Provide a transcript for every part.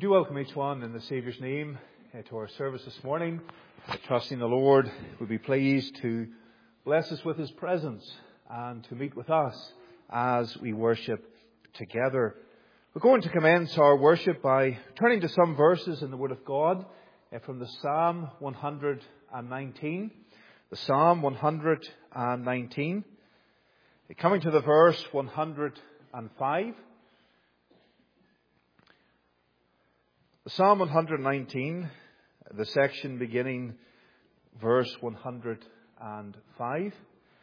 We do welcome each one in the Saviour's name to our service this morning, trusting the Lord will be pleased to bless us with His presence and to meet with us as we worship together. We're going to commence our worship by turning to some verses in the Word of God from the Psalm 119. The Psalm 119, coming to the verse 105. The Psalm 119, the section beginning verse 105.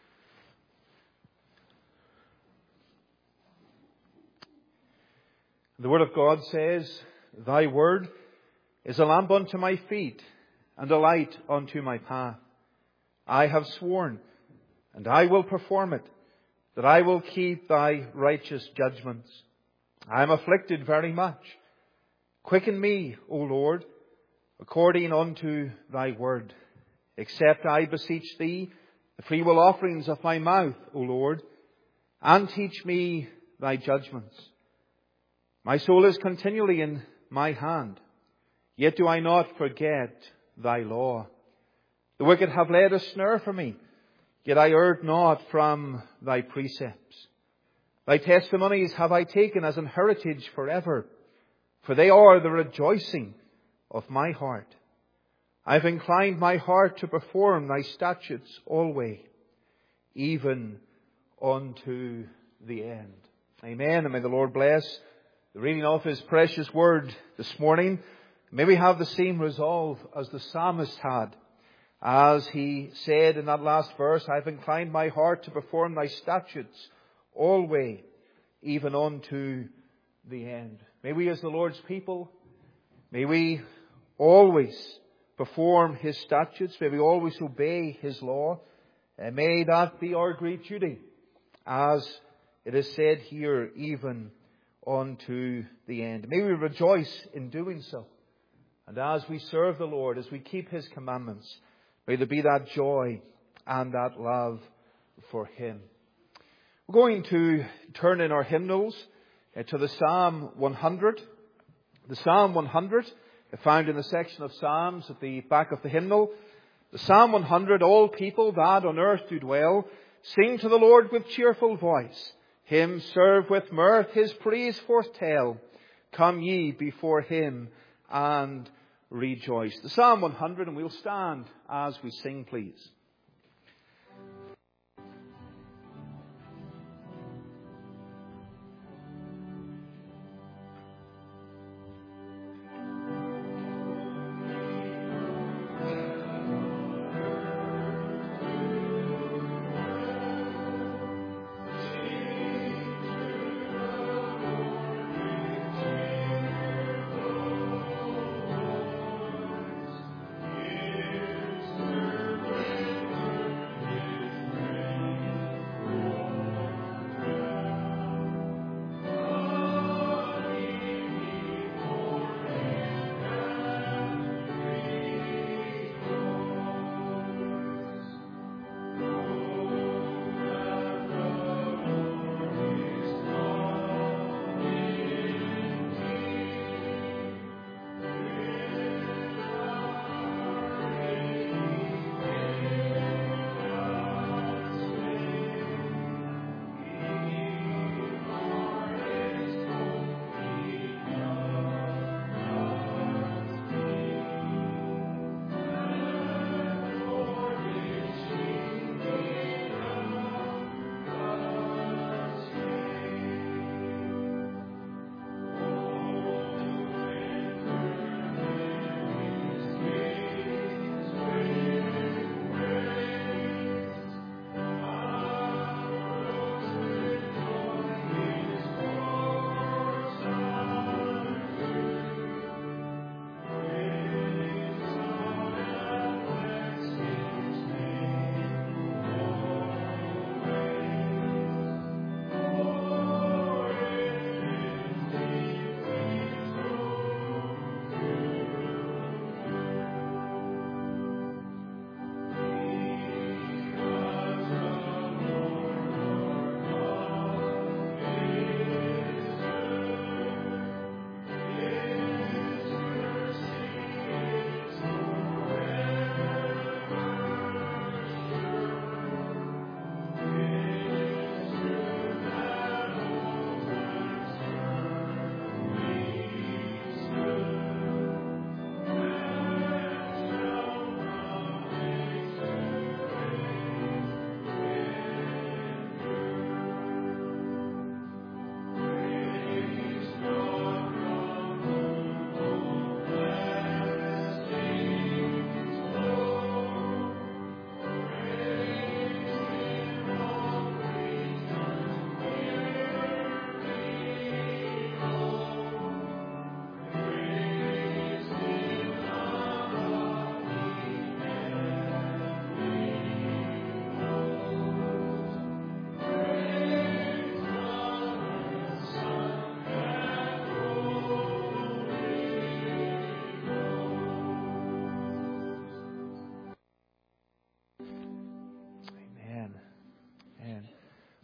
The Word of God says, "Thy word is a lamp unto my feet and a light unto my path. I have sworn, and I will perform it, that I will keep thy righteous judgments. I am afflicted very much. Quicken me, O Lord, according unto thy word. Accept, I beseech thee, the freewill offerings of my mouth, O Lord, and teach me thy judgments. My soul is continually in my hand, yet do I not forget thy law. The wicked have laid a snare for me, yet I erred not from thy precepts. Thy testimonies have I taken as an heritage forever, for they are the rejoicing of my heart. I have inclined my heart to perform thy statutes always, even unto the end." Amen. And may the Lord bless the reading of His precious word this morning. May we have the same resolve as the psalmist had, as he said in that last verse, "I have inclined my heart to perform thy statutes always, even unto the end." May we as the Lord's people, may we always perform His statutes. May we always obey His law. And may that be our great duty, as it is said here, even unto the end. May we rejoice in doing so. And as we serve the Lord, as we keep His commandments, may there be that joy and that love for Him. We're going to turn in our hymnals to the Psalm 100. The Psalm 100, found in the section of Psalms at the back of the hymnal. The Psalm 100, "All people that on earth do dwell, sing to the Lord with cheerful voice. Him serve with mirth, His praise forth tell. Come ye before Him and rejoice." The Psalm 100, and we'll stand as we sing, please.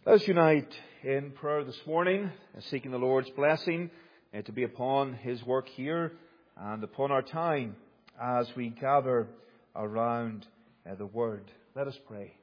Let us unite in prayer this morning, seeking the Lord's blessing to be upon His work here and upon our time as we gather around the Word. Let us pray.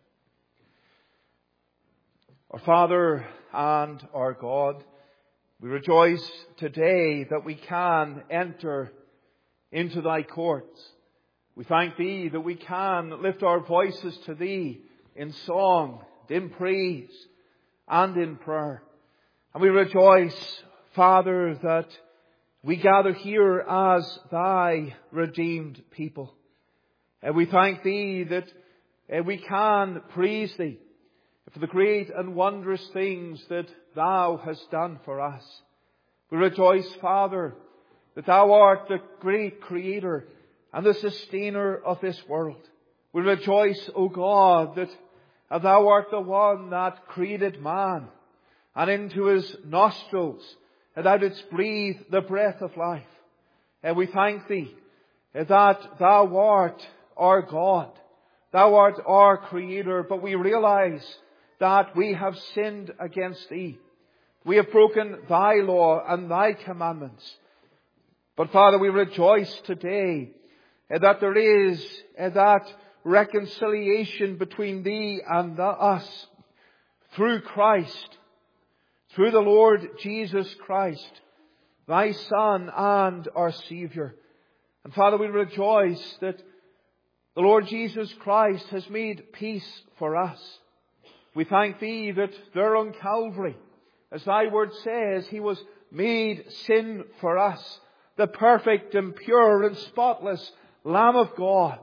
Our Father and our God, we rejoice today that we can enter into Thy courts. We thank Thee that we can lift our voices to Thee in song, in praise, and in prayer. And we rejoice, Father, that we gather here as Thy redeemed people. And we thank Thee that we can praise Thee for the great and wondrous things that Thou hast done for us. We rejoice, Father, that Thou art the great Creator and the Sustainer of this world. We rejoice, O God, that Thou art the one that created man, and into his nostrils Thou didst breathe the breath of life. And we thank Thee that Thou art our God. Thou art our Creator, but we realize that we have sinned against Thee. We have broken Thy law and Thy commandments. But Father, we rejoice today that there is that reconciliation between Thee and us through Christ, through the Lord Jesus Christ, Thy Son and our Saviour. And Father, we rejoice that the Lord Jesus Christ has made peace for us. We thank Thee that there on Calvary, as Thy word says, He was made sin for us, the perfect and pure and spotless Lamb of God.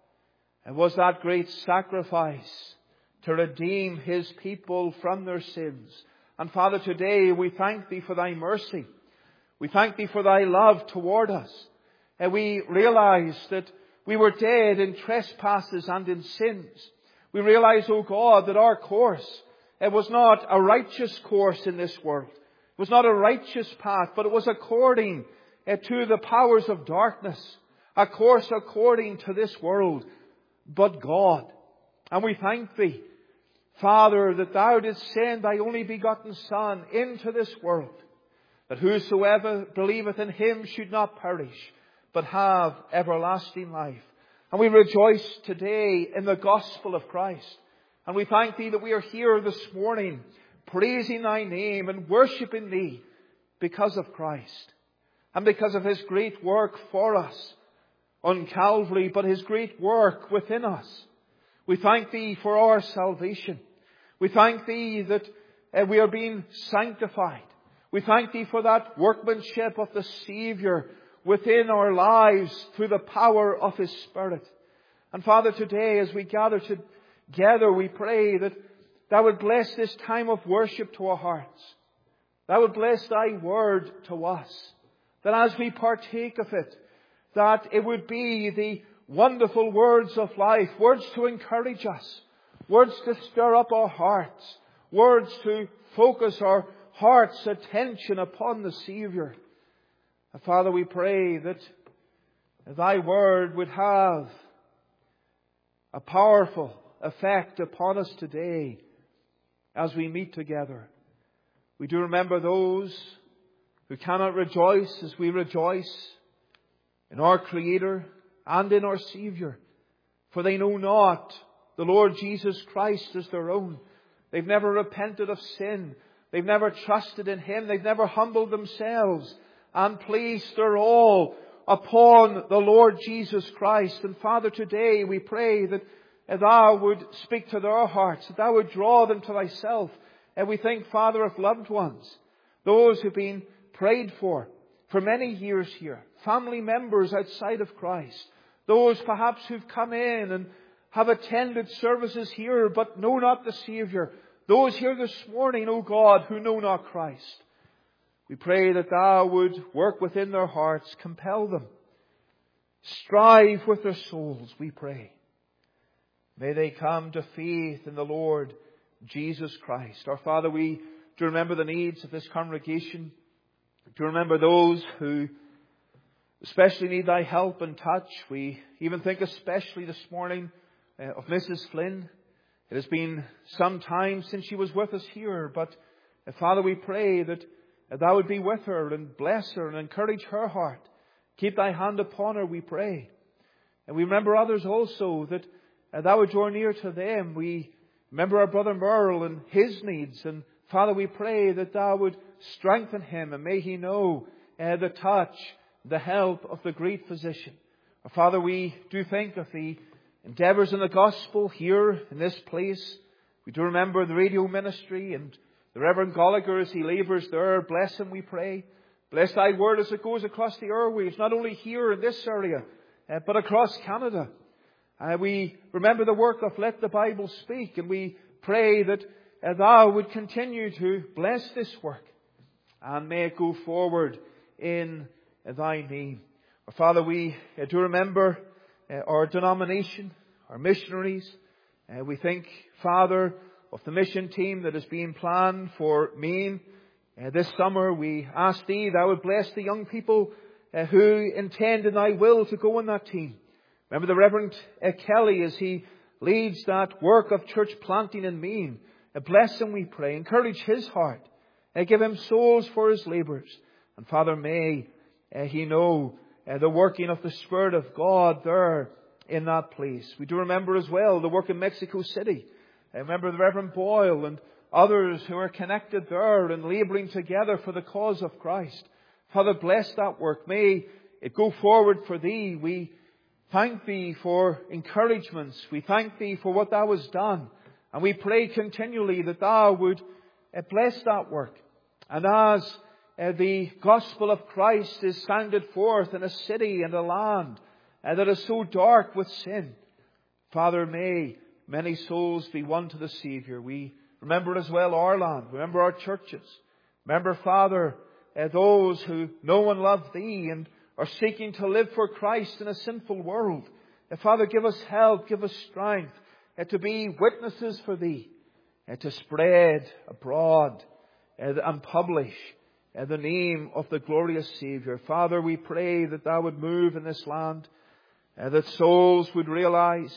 And was that great sacrifice to redeem His people from their sins. And Father, today we thank Thee for Thy mercy. We thank Thee for Thy love toward us. And we realize that we were dead in trespasses and in sins. We realize, O God, that our course, it was not a righteous course in this world. It was not a righteous path, but it was according to the powers of darkness. A course according to this world, but God. And we thank Thee, Father, that Thou didst send Thy only begotten Son into this world, that whosoever believeth in Him should not perish, but have everlasting life. And we rejoice today in the gospel of Christ. And we thank Thee that we are here this morning praising Thy name and worshipping Thee because of Christ and because of His great work for us on Calvary, but His great work within us. We thank Thee for our salvation. We thank Thee that we are being sanctified. We thank Thee for that workmanship of the Saviour within our lives through the power of His Spirit. And Father, today as we gather together, we pray that Thou would bless this time of worship to our hearts. Thou would bless Thy word to us. That as we partake of it, that it would be the wonderful words of life, words to encourage us, words to stir up our hearts, words to focus our heart's attention upon the Saviour. And Father, we pray that Thy word would have a powerful effect upon us today as we meet together. We do remember those who cannot rejoice as we rejoice in our Creator and in our Saviour, for they know not the Lord Jesus Christ as their own. They've never repented of sin. They've never trusted in Him. They've never humbled themselves and placed their all upon the Lord Jesus Christ. And Father, today we pray that Thou would speak to their hearts, that Thou would draw them to Thyself. And we think, Father, of loved ones, those who've been prayed for many years here, family members outside of Christ, those perhaps who've come in and have attended services here but know not the Saviour, those here this morning, O God, who know not Christ. We pray that Thou would work within their hearts, compel them, strive with their souls, we pray. May they come to faith in the Lord Jesus Christ. Our Father, we do remember the needs of this congregation. Do remember those who especially need Thy help and touch. We even think especially this morning of Mrs. Flynn, It has been some time since she was with us here, but Father, we pray that Thou would be with her and bless her and encourage her heart. Keep Thy hand upon her, we pray. And we remember others also, that Thou would draw near to them. We remember our brother Merle and his needs. And Father, we pray that Thou would strengthen him, and may he know the touch, the help of the great physician. Father, we do think of the endeavours in the gospel here in this place. We do remember the radio ministry and the Reverend Gallagher as he labours there. Bless him, we pray. Bless Thy word as it goes across the airwaves, not only here in this area, but across Canada. We remember the work of Let the Bible Speak, and we pray that Thou would continue to bless this work, and may it go forward in Thy name. Father, we do remember our denomination, our missionaries. We think, Father, of the mission team that is being planned for Maine this summer. We ask Thee, Thou would bless the young people who intend in Thy will to go in that team. Remember the Reverend Kelly as he leads that work of church planting in Maine. Bless him, we pray. Encourage his heart. Give him souls for his labours. And Father, may he know the working of the Spirit of God there in that place. We do remember as well the work in Mexico City. Remember the Reverend Boyle and others who are connected there and labouring together for the cause of Christ. Father, bless that work. May it go forward for Thee. We thank Thee for encouragements. We thank Thee for what Thou hast done. And we pray continually that Thou would bless that work. And as the gospel of Christ is sounded forth in a city and a land that is so dark with sin, Father, may many souls be won to the Saviour. We remember as well our land. Remember our churches. Remember, Father, those who know and love Thee and are seeking to live for Christ in a sinful world. Father, give us help, give us strength to be witnesses for Thee, to spread abroad and publish the name of the glorious Saviour. Father, we pray that Thou would move in this land, that souls would realize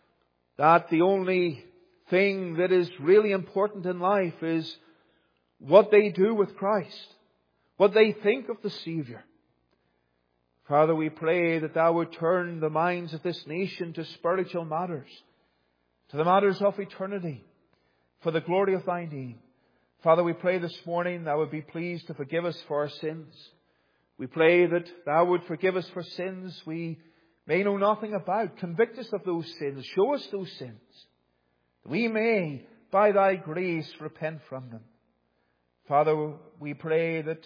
that the only thing that is really important in life is what they do with Christ, what they think of the Saviour. Father, we pray that Thou would turn the minds of this nation to spiritual matters, to the matters of eternity, for the glory of Thy name. Father, we pray this morning Thou would be pleased to forgive us for our sins. We pray that Thou would forgive us for sins we may know nothing about. Convict us of those sins. Show us those sins. That we may, by Thy grace, repent from them. Father, we pray that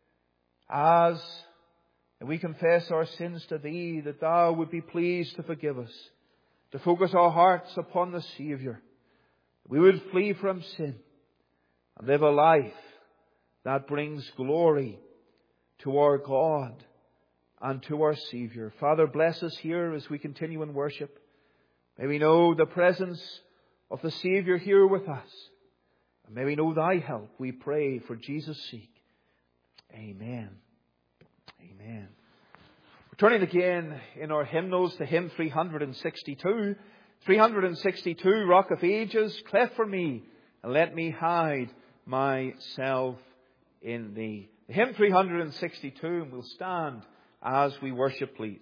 as we confess our sins to Thee, that Thou would be pleased to forgive us, to focus our hearts upon the Saviour. We would flee from sin and live a life that brings glory to our God and to our Saviour. Father, bless us here as we continue in worship. May we know the presence of the Saviour here with us. And may we know Thy help, we pray, for Jesus' sake. Amen. Amen. We're turning again in our hymnals to hymn 362. 362, Rock of Ages, cleft for me, and let me hide myself in Thee. The hymn 362, and we'll stand as we worship, please.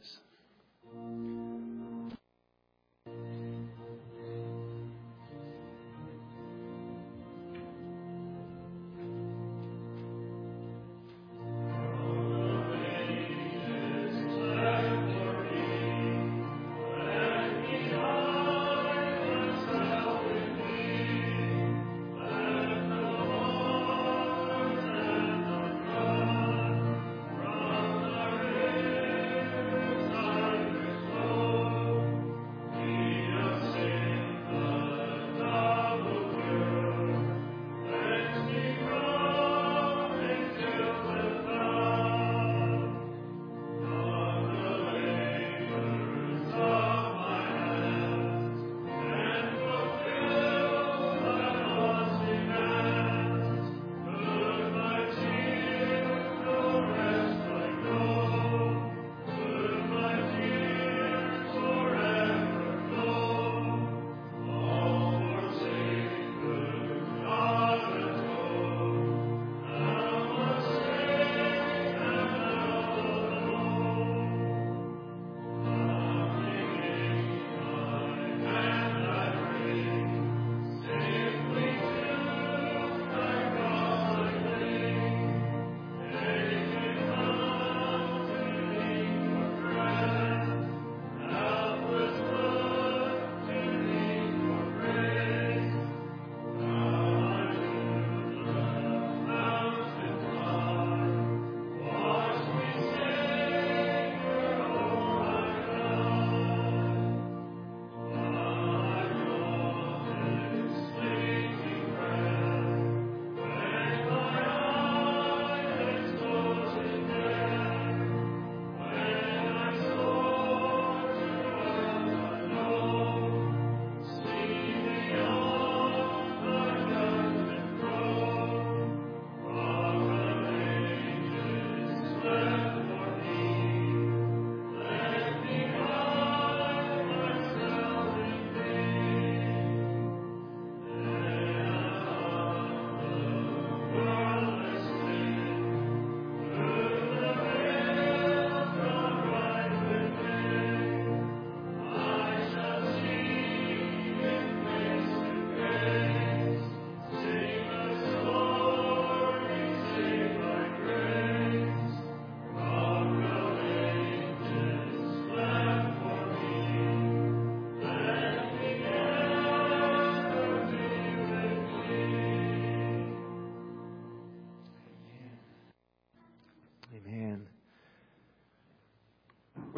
Oh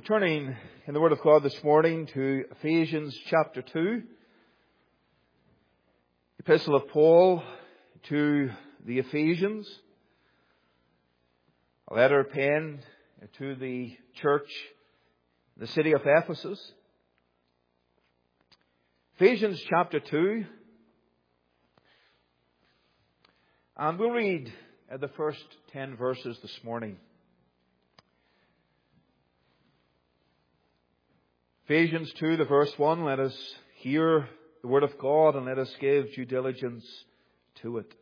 Turning in the Word of God this morning to Ephesians chapter 2, Epistle of Paul to the Ephesians, a letter penned to the church, the city of Ephesus. Ephesians chapter 2, and we'll read the first 10 verses this morning. Ephesians 2, the verse 1, let us hear the word of God and let us give due diligence to it.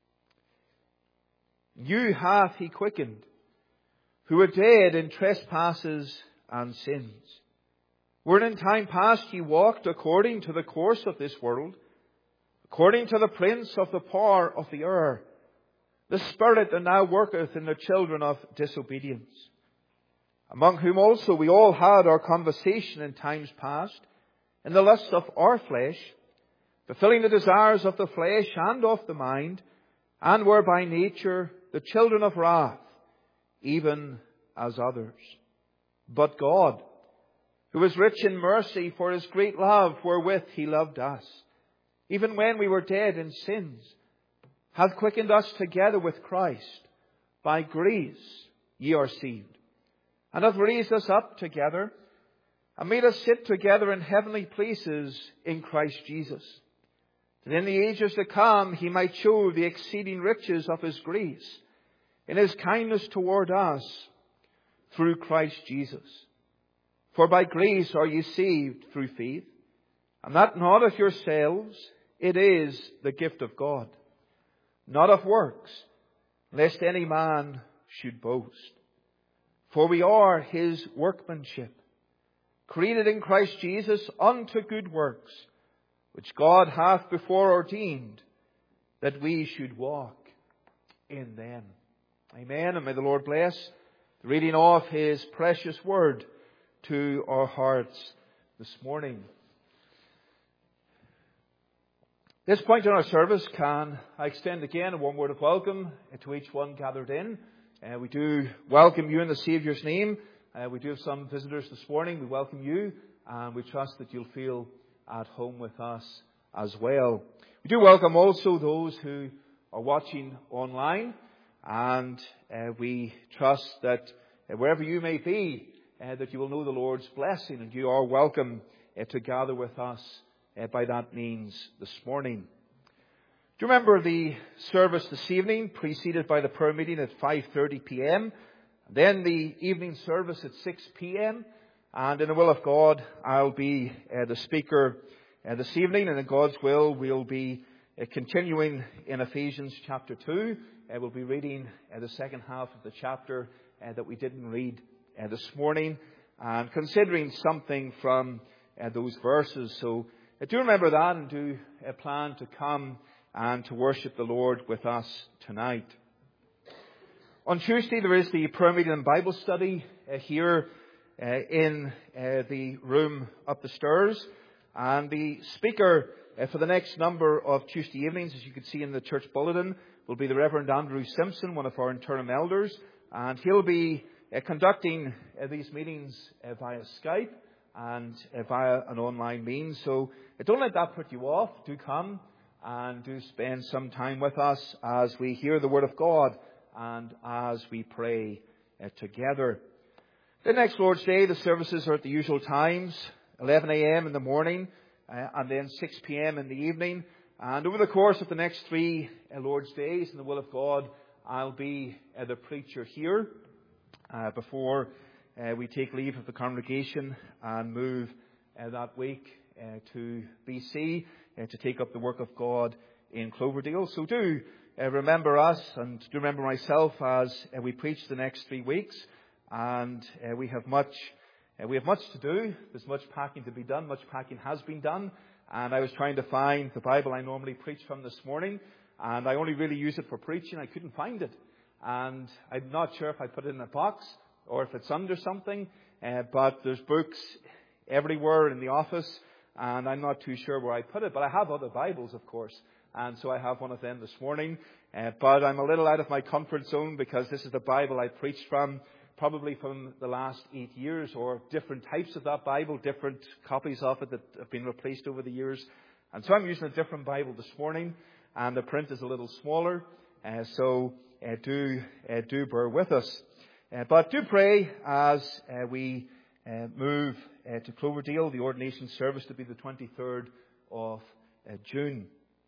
You hath He quickened, who were dead in trespasses and sins, wherein in time past ye walked according to the course of this world, according to the prince of the power of the air, the spirit that now worketh in the children of disobedience, among whom also we all had our conversation in times past, in the lust of our flesh, fulfilling the desires of the flesh and of the mind, and were by nature the children of wrath, even as others. But God, who is rich in mercy, for His great love wherewith He loved us, even when we were dead in sins, hath quickened us together with Christ. By grace ye are saved, and hath raised us up together, and made us sit together in heavenly places in Christ Jesus, that in the ages to come He might show the exceeding riches of His grace in His kindness toward us through Christ Jesus. For by grace are ye saved through faith, and that not of yourselves, it is the gift of God, not of works, lest any man should boast. For we are His workmanship, created in Christ Jesus unto good works, which God hath before ordained that we should walk in them. Amen. And may the Lord bless the reading of His precious word to our hearts this morning. At this point in our service, can I extend again a warm word of welcome to each one gathered in. We do welcome you in the Saviour's name. We do have some visitors this morning. We welcome you, and we trust that you'll feel at home with us as well. We do welcome also those who are watching online, and we trust that wherever you may be, that you will know the Lord's blessing, and you are welcome to gather with us by that means this morning. Do you remember the service this evening, preceded by the prayer meeting at 5:30 p.m., then the evening service at 6 p.m., and in the will of God, I'll be the speaker this evening, and in God's will, we'll be continuing in Ephesians chapter 2. We'll be reading the second half of the chapter that we didn't read this morning, and considering something from those verses. So do remember that, and do plan to come and to worship the Lord with us tonight. On Tuesday, there is the prayer meeting and Bible study here in the room up the stairs. And the speaker for the next number of Tuesday evenings, as you can see in the church bulletin, will be the Reverend Andrew Simpson, one of our interim elders. And he'll be conducting these meetings via Skype and via an online means. So don't let that put you off. Do come and do spend some time with us as we hear the Word of God and as we pray together. The next Lord's Day, the services are at the usual times, 11 a.m. in the morning and then 6 p.m. in the evening. And over the course of the next 3 Lord's Days, in the will of God, I'll be the preacher here before we take leave of the congregation and move that week to BC to take up the work of God in Cloverdale. So do remember us, and do remember myself as we preach the next 3 weeks. And we have much to do. There's much packing to be done. Much packing has been done. And I was trying to find the Bible I normally preach from this morning, and I only really use it for preaching. I couldn't find it, and I'm not sure if I put it in a box or if it's under something. But there's books everywhere in the office, and I'm not too sure where I put it. But I have other Bibles, of course, and so I have one of them this morning. But I'm a little out of my comfort zone because this is the Bible I preached from probably from the last 8 years, or different types of that Bible, different copies of it that have been replaced over the years. And so I'm using a different Bible this morning, and the print is a little smaller, so do bear with us. But do pray as we move to Cloverdale, the ordination service to be the 23rd of June.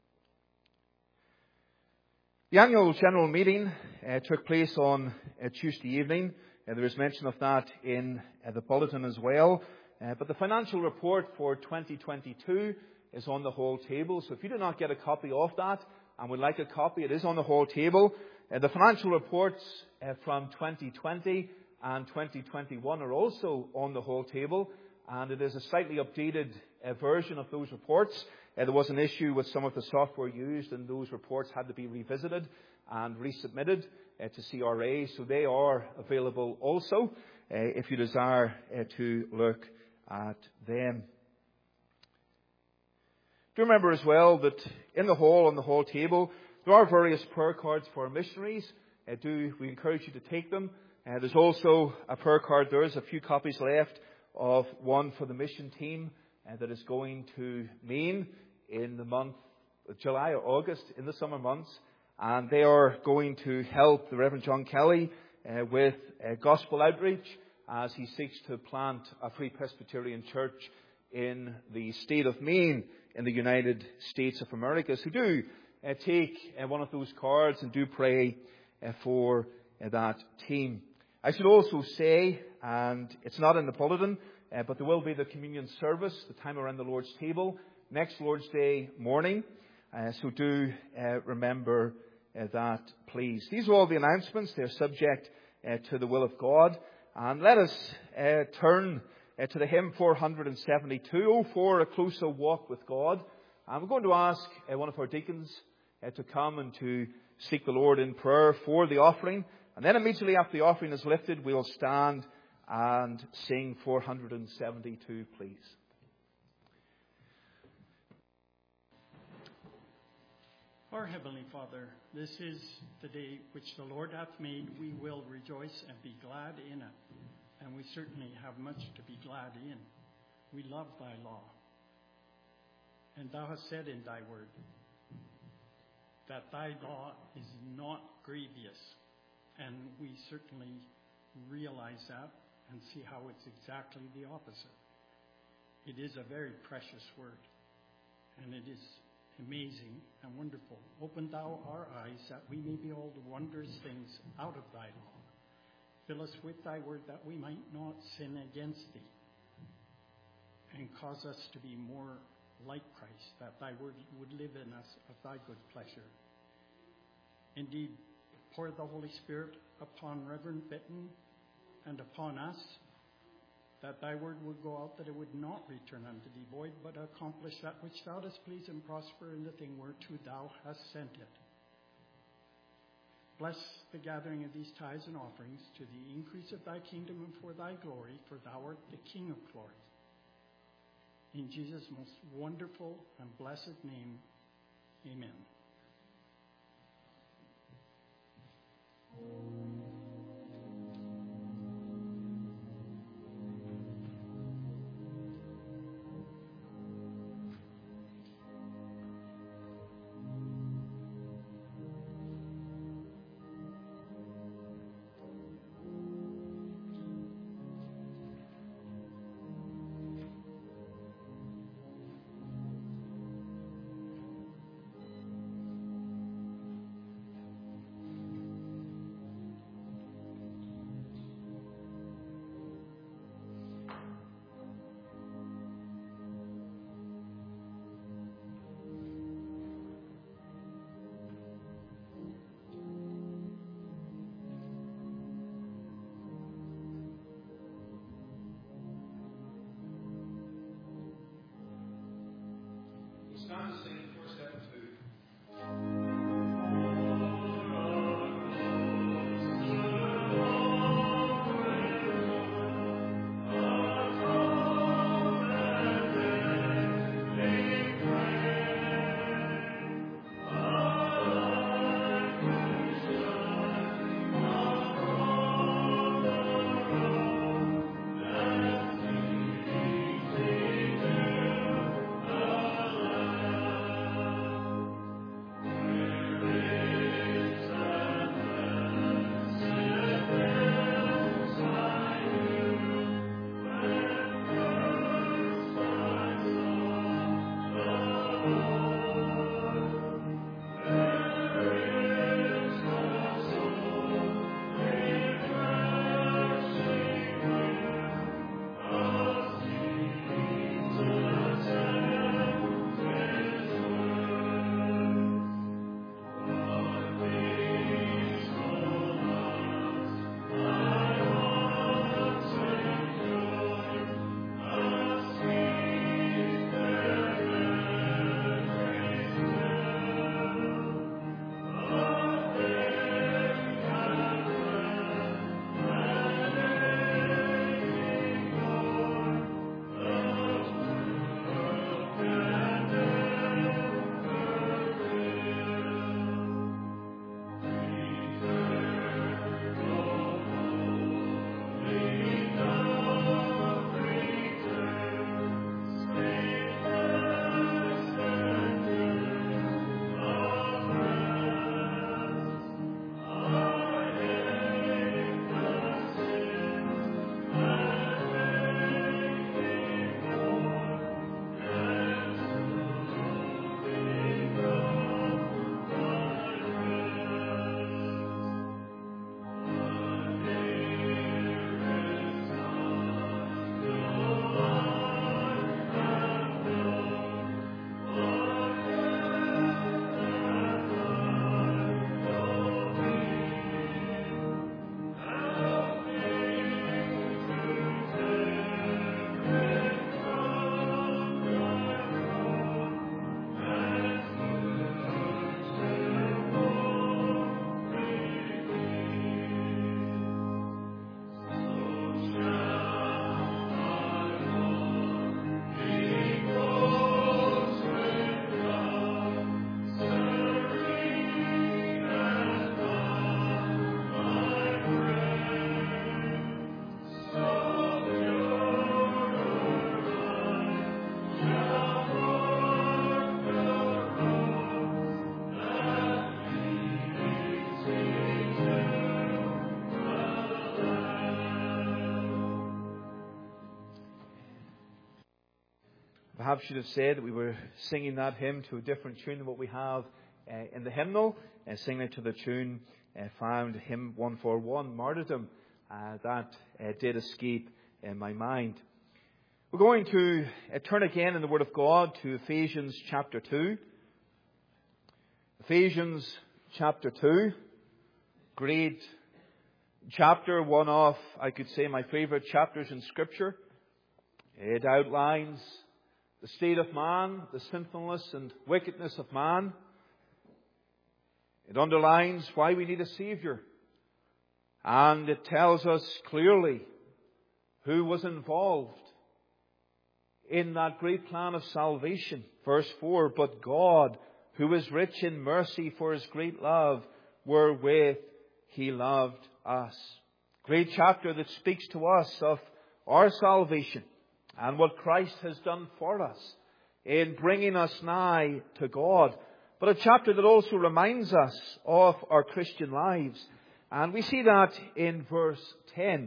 The annual general meeting took place on Tuesday evening. There was mention of that in the bulletin as well. But the financial report for 2022 is on the hall table. So if you do not get a copy of that and would like a copy, it is on the hall table. The financial reports from 2020 and 2021 are also on the hall table. And it is a slightly updated version of those reports. There was an issue with some of the software used, and those reports had to be revisited and resubmitted to CRA. So they are available also if you desire to look at them. Do remember as well that in the hall, on the hall table, there are various prayer cards for missionaries. We encourage you to take them. There's also a prayer card. There's a few copies left of one for the mission team that is going to Maine in the month of July or August, in the summer months. And they are going to help the Reverend John Kelly with gospel outreach as he seeks to plant a Free Presbyterian church in the state of Maine in the United States of America. So do take one of those cards and do pray for that team. I should also say, and it's not in the bulletin, but there will be the communion service, the time around the Lord's table, next Lord's Day morning. So do remember that, please. These are all the announcements. They're subject to the will of God. And let us turn to the hymn 472, "Oh, for a closer walk with God." And we're going to ask one of our deacons to come and to seek the Lord in prayer for the offering. And then immediately after the offering is lifted, we'll stand and sing 472, please. Our Heavenly Father, this is the day which the Lord hath made. We will rejoice and be glad in it. And we certainly have much to be glad in. We love thy law. And thou hast said in thy word that thy law is not grievous. And we certainly realize that and see how it's exactly the opposite. It is a very precious word. And it is amazing and wonderful. Open thou our eyes that we may behold wondrous things out of thy law. Fill us with thy word that we might not sin against thee. And cause us to be more like Christ, that thy word would live in us of thy good pleasure. Indeed, pour the Holy Spirit upon Reverend Bitten and upon us, that thy word would go out, that it would not return unto thee void, but accomplish that which thou dost please and prosper in the thing whereto thou hast sent it. Bless the gathering of these tithes and offerings to the increase of thy kingdom and for thy glory, for thou art the King of glory. In Jesus' most wonderful and blessed name, amen. Stand to sing 472. perhaps should have said that we were singing that hymn to a different tune than what we have in the hymnal, and singing it to the tune found hymn 141, Martyrdom. That did escape in my mind. We're going to turn again in the Word of God to Ephesians chapter 2. Ephesians chapter 2. Great chapter, one of, I could say, my favourite chapters in Scripture. It outlines the state of man, the sinfulness and wickedness of man. It underlines why we need a Saviour. And it tells us clearly who was involved in that great plan of salvation. Verse 4, but God, who is rich in mercy for His great love, wherewith He loved us. Great chapter that speaks to us of our salvation and what Christ has done for us in bringing us nigh to God. But a chapter that also reminds us of our Christian lives. And we see that in verse 10.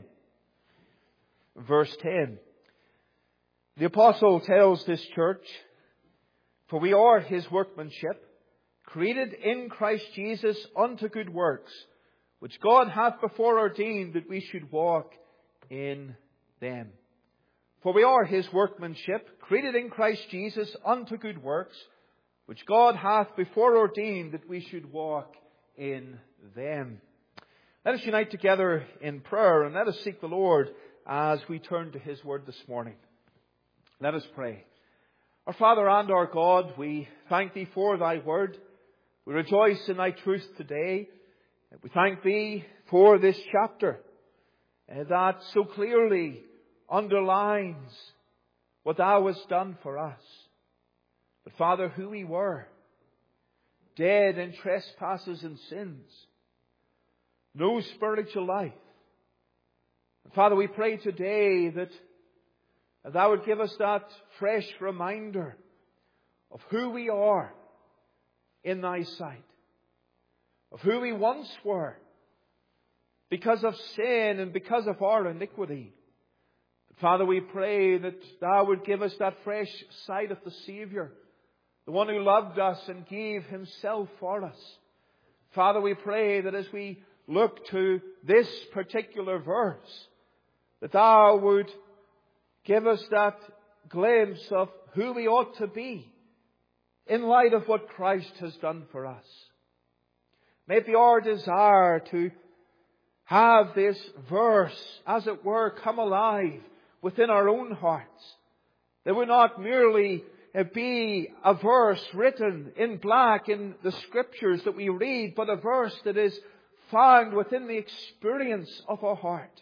Verse 10. The apostle tells this church, for we are His workmanship, created in Christ Jesus unto good works, which God hath before ordained that we should walk in them. For we are His workmanship, created in Christ Jesus unto good works, which God hath before ordained that we should walk in them. Let us unite together in prayer, and let us seek the Lord as we turn to His Word this morning. Let us pray. Our Father and our God, we thank Thee for Thy Word. We rejoice in Thy truth today. We thank Thee for this chapter that so clearly underlines what Thou hast done for us. But Father, who we were, dead in trespasses and sins, no spiritual life. And Father, we pray today that Thou would give us that fresh reminder of who we are in Thy sight, of who we once were because of sin and because of our iniquity. Father, we pray that Thou would give us that fresh sight of the Saviour, the one who loved us and gave Himself for us. Father, we pray that as we look to this particular verse, that Thou would give us that glimpse of who we ought to be in light of what Christ has done for us. May it be our desire to have this verse, as it were, come alive within our own hearts. That would not merely be a verse written in black in the Scriptures that we read, but a verse that is found within the experience of our heart.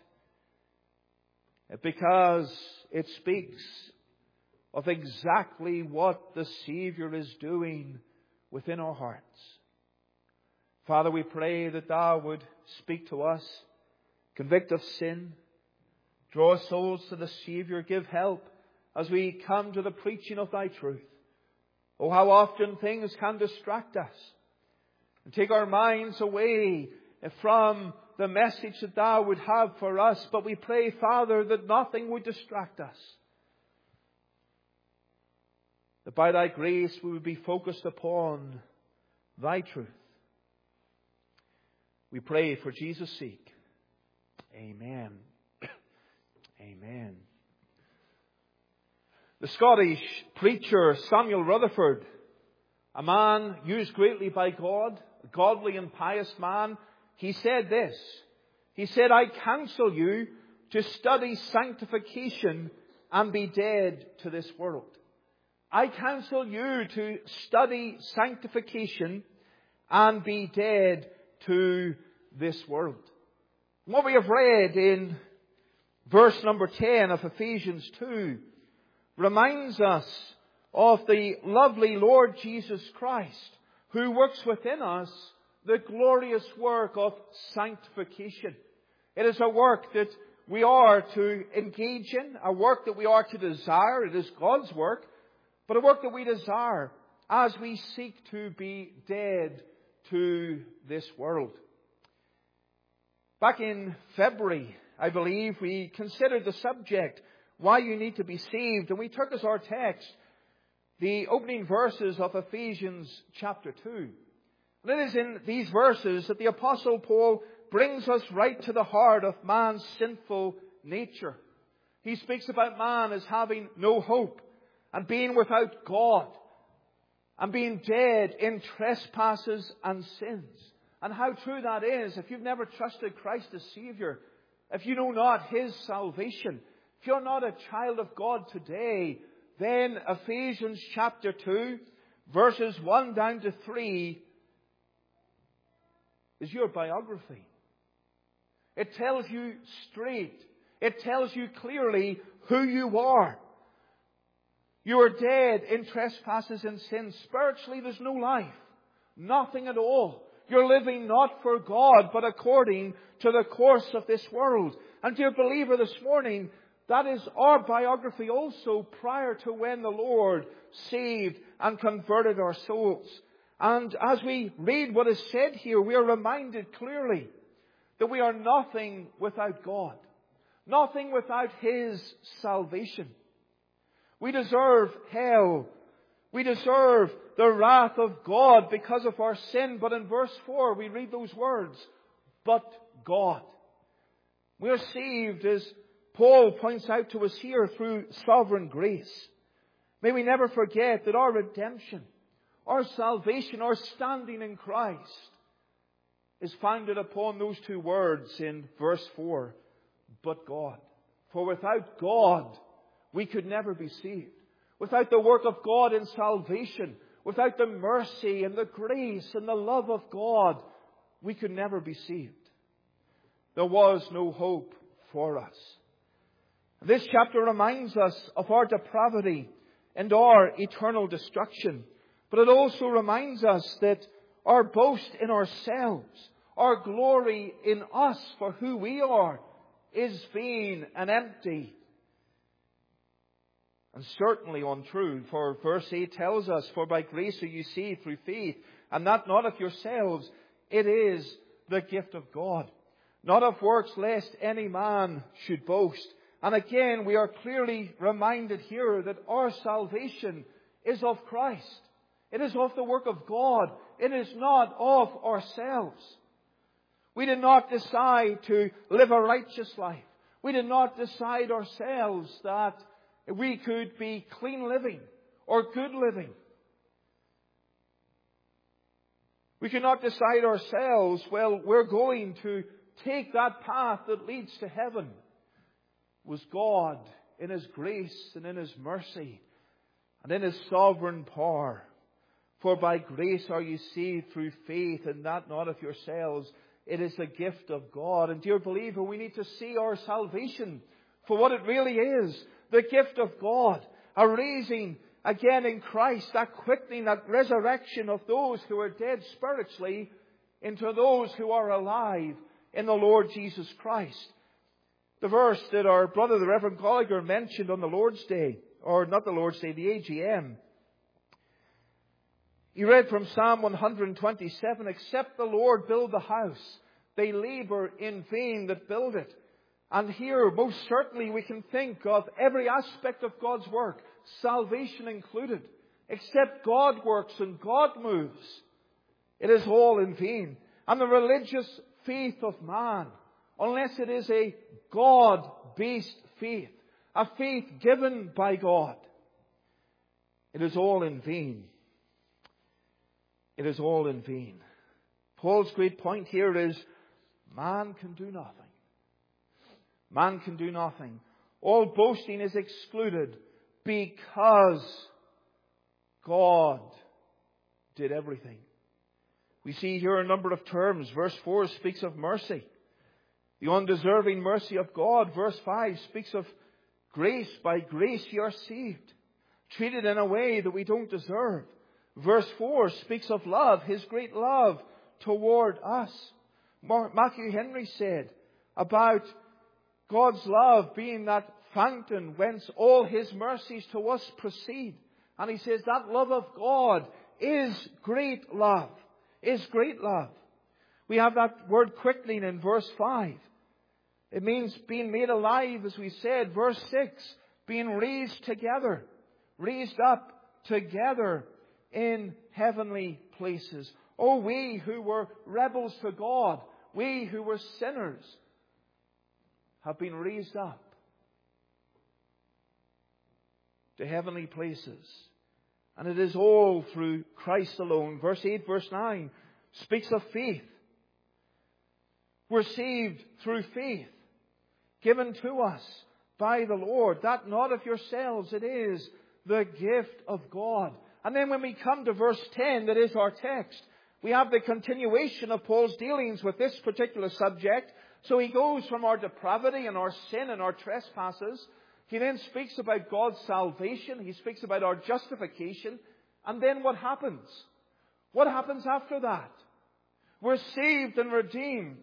Because it speaks of exactly what the Saviour is doing within our hearts. Father, we pray that Thou would speak to us, convict of sin, draw souls to the Saviour, give help as we come to the preaching of Thy truth. Oh, how often things can distract us and take our minds away from the message that Thou would have for us. But we pray, Father, that nothing would distract us. That by Thy grace we would be focused upon Thy truth. We pray for Jesus' sake. Amen. Amen. The Scottish preacher Samuel Rutherford, a man used greatly by God, a godly and pious man, he said this. He said, I counsel you to study sanctification and be dead to this world. I counsel you to study sanctification and be dead to this world. What we have read in verse number 10 of Ephesians 2 reminds us of the lovely Lord Jesus Christ, who works within us the glorious work of sanctification. It is a work that we are to engage in, a work that we are to desire. It is God's work, but a work that we desire as we seek to be dead to this world. Back in February, I believe, we considered the subject, why you need to be saved, and we took as our text the opening verses of Ephesians chapter 2. And it is in these verses that the Apostle Paul brings us right to the heart of man's sinful nature. He speaks about man as having no hope and being without God and being dead in trespasses and sins. And how true that is. If you've never trusted Christ as Savior, if you know not His salvation, if you're not a child of God today, then Ephesians chapter 2, verses 1 down to 3 is your biography. It tells you straight. It tells you clearly who you are. You are dead in trespasses and sins. Spiritually, there's no life. Nothing at all. You're living not for God, but according to the course of this world. And dear believer, this morning, that is our biography also prior to when the Lord saved and converted our souls. And as we read what is said here, we are reminded clearly that we are nothing without God. Nothing without His salvation. We deserve hell. We deserve the wrath of God because of our sin. But in verse 4 we read those words, but God. We are saved, as Paul points out to us here, through sovereign grace. May we never forget that our redemption, our salvation, our standing in Christ is founded upon those two words in verse 4, but God. For without God, we could never be saved. Without the work of God in salvation, without the mercy and the grace and the love of God, we could never be saved. There was no hope for us. This chapter reminds us of our depravity and our eternal destruction. But it also reminds us that our boast in ourselves, our glory in us for who we are, is vain and empty. And certainly untrue, for verse 8 tells us, for by grace are you saved through faith, and that not of yourselves, it is the gift of God. Not of works, lest any man should boast. And again, we are clearly reminded here that our salvation is of Christ. It is of the work of God. It is not of ourselves. We did not decide to live a righteous life. We did not decide ourselves that we could be clean living or good living. We cannot decide ourselves, well, we're going to take that path that leads to heaven. It was God in His grace and in His mercy and in His sovereign power. For by grace are you saved through faith, and that not of yourselves. It is the gift of God. And dear believer, we need to see our salvation for what it really is. The gift of God. A raising again in Christ. That quickening, that resurrection of those who are dead spiritually into those who are alive in the Lord Jesus Christ. The verse that our brother, the Reverend Gallagher, mentioned on the Lord's Day, or not the Lord's Day, the AGM. He read from Psalm 127, except the Lord build the house, they labour in vain that build it. And here, most certainly, we can think of every aspect of God's work, salvation included. Except God works and God moves, it is all in vain. And the religious faith of man, unless it is a God-based faith, a faith given by God, it is all in vain. It is all in vain. Paul's great point here is man can do nothing. Man can do nothing. All boasting is excluded because God did everything. We see here a number of terms. Verse 4 speaks of mercy. The undeserving mercy of God. Verse 5 speaks of grace. By grace you are saved. Treated in a way that we don't deserve. Verse 4 speaks of love, His great love toward us. Matthew Henry said about God's love being that fountain whence all His mercies to us proceed. And he says that love of God is great love. Is great love. We have that word quickening in verse 5. It means being made alive, as we said. Verse 6, being raised together, raised up together in heavenly places. Oh, we who were rebels to God, we who were sinners, have been raised up to heavenly places. And it is all through Christ alone. Verse 8, verse 9 speaks of faith. We're saved through faith, given to us by the Lord, that not of yourselves, it is the gift of God. And then when we come to verse 10, that is our text, we have the continuation of Paul's dealings with this particular subject. So he goes from our depravity and our sin and our trespasses. He then speaks about God's salvation. He speaks about our justification. And then what happens? What happens after that? We're saved and redeemed.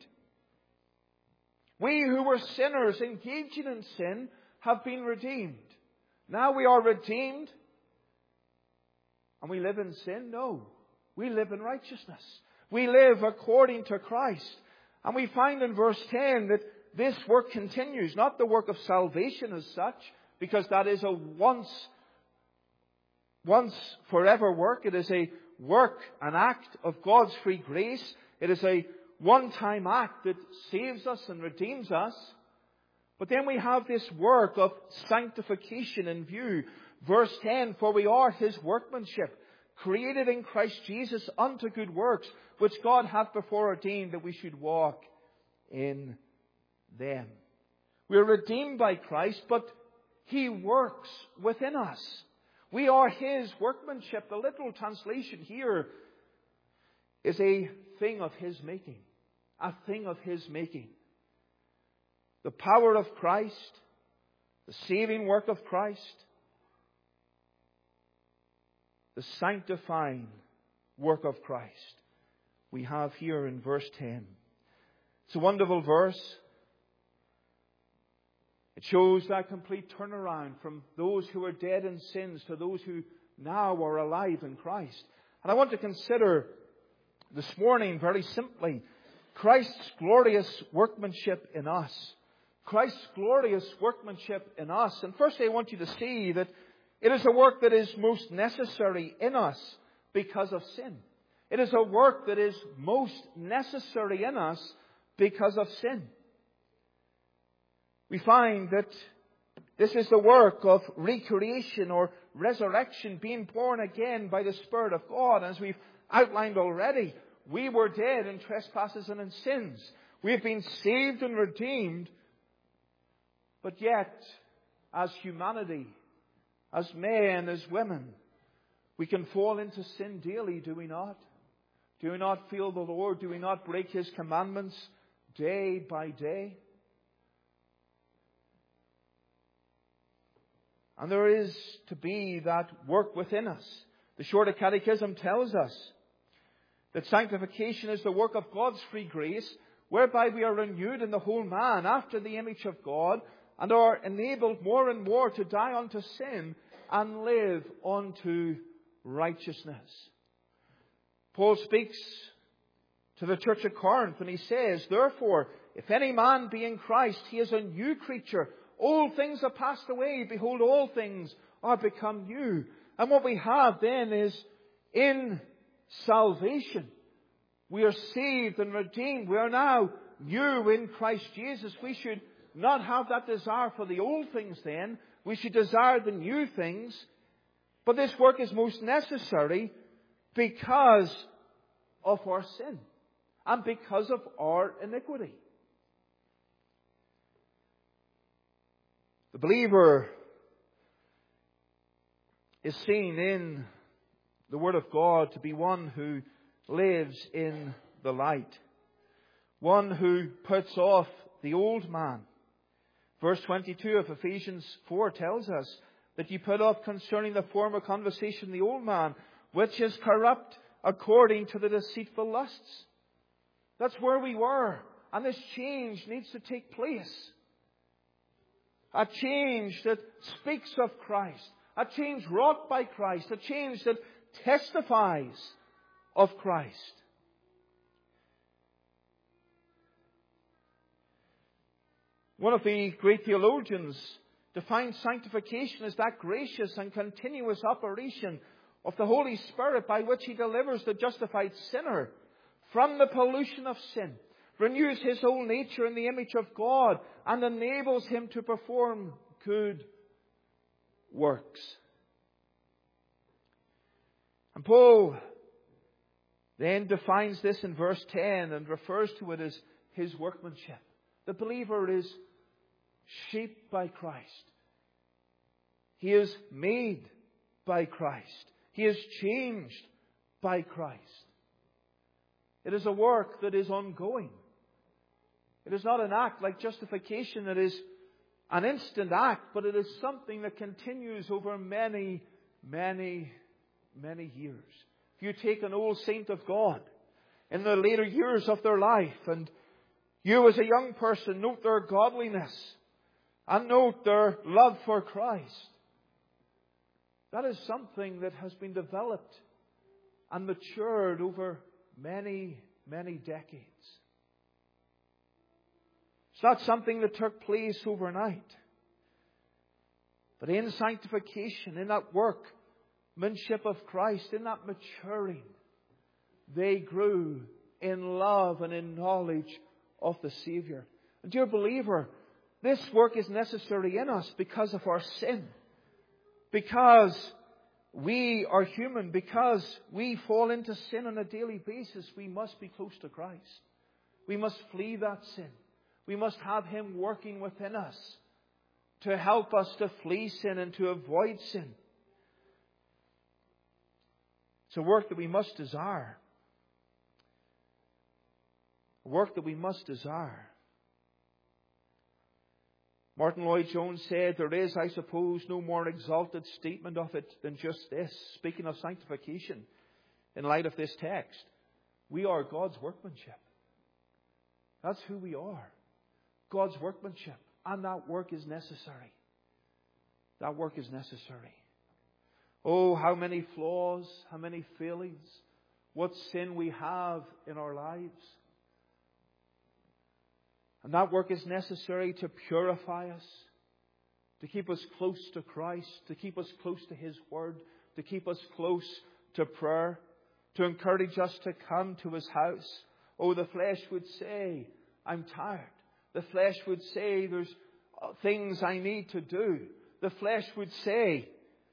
We who were sinners engaging in sin have been redeemed. Now we are redeemed and we live in sin? No. We live in righteousness. We live according to Christ. And we find in verse 10 that this work continues. Not the work of salvation as such, because that is a once forever work. It is a work, an act of God's free grace. It is a one-time act that saves us and redeems us. But then we have this work of sanctification in view. Verse 10, for we are His workmanship, created in Christ Jesus unto good works, which God hath before ordained that we should walk in them. We are redeemed by Christ, but He works within us. We are His workmanship. The literal translation here is a thing of His making. A thing of His making. The power of Christ, the saving work of Christ, the sanctifying work of Christ we have here in verse 10. It's a wonderful verse. It shows that complete turnaround from those who are dead in sins to those who now are alive in Christ. And I want to consider this morning very simply Christ's glorious workmanship in us. Christ's glorious workmanship in us. And firstly, I want you to see that it is a work that is most necessary in us because of sin. It is a work that is most necessary in us because of sin. We find that this is the work of recreation or resurrection, being born again by the Spirit of God. As we've outlined already, we were dead in trespasses and in sins. We have been saved and redeemed. But yet, as humanity, as men, as women, we can fall into sin daily, do we not? Do we not feel the Lord? Do we not break His commandments day by day? And there is to be that work within us. The Shorter Catechism tells us that sanctification is the work of God's free grace, whereby we are renewed in the whole man after the image of God, and are enabled more and more to die unto sin and live unto righteousness. Paul speaks to the church of Corinth and he says, therefore, if any man be in Christ, he is a new creature. Old things are passed away. Behold, all things are become new. And what we have then is in salvation, we are saved and redeemed. We are now new in Christ Jesus. We should not have that desire for the old things then. We should desire the new things. But this work is most necessary because of our sin and because of our iniquity. The believer is seen in the Word of God to be one who lives in the light. One who puts off the old man. Verse 22 of Ephesians 4 tells us that you put off concerning the former conversation the old man, which is corrupt according to the deceitful lusts. That's where we were. And this change needs to take place. A change that speaks of Christ. A change wrought by Christ. A change that testifies of Christ. One of the great theologians defines sanctification as that gracious and continuous operation of the Holy Spirit by which He delivers the justified sinner from the pollution of sin, renews his whole nature in the image of God, and enables him to perform good works. And Paul then defines this in verse 10 and refers to it as his workmanship. The believer is shaped by Christ. He is made by Christ. He is changed by Christ. It is a work that is ongoing. It is not an act like justification that is an instant act, but it is something that continues over many, many, many years. If you take an old saint of God in the later years of their life, and you as a young person note their godliness and note their love for Christ, that is something that has been developed and matured over many, many decades. It's not something that took place overnight. But in sanctification, in that workmanship of Christ, in that maturing, they grew in love and in knowledge of the Savior. And dear believer, this work is necessary in us because of our sin. Because we are human, because we fall into sin on a daily basis, we must be close to Christ. We must flee that sin. We must have Him working within us to help us to flee sin and to avoid sin. It's a work that we must desire. A work that we must desire. Martin Lloyd-Jones said, there is, I suppose, no more exalted statement of it than just this. Speaking of sanctification, in light of this text, we are God's workmanship. That's who we are. God's workmanship. And that work is necessary. That work is necessary. Oh, how many flaws, how many failings, what sin we have in our lives. And that work is necessary to purify us, to keep us close to Christ, to keep us close to His Word, to keep us close to prayer, to encourage us to come to His house. Oh, the flesh would say, I'm tired. The flesh would say, there's things I need to do. The flesh would say,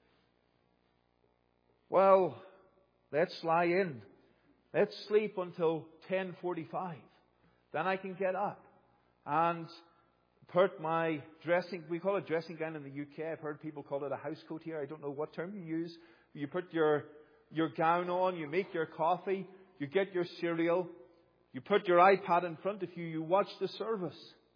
well, let's lie in. Let's sleep until 10:45. Then I can get up and put my dressing, we call it dressing gown in the UK. I've heard people call it a house coat here. I don't know what term you use. You put your gown on, you make your coffee, you get your cereal, you put your iPad in front of you, you watch the service.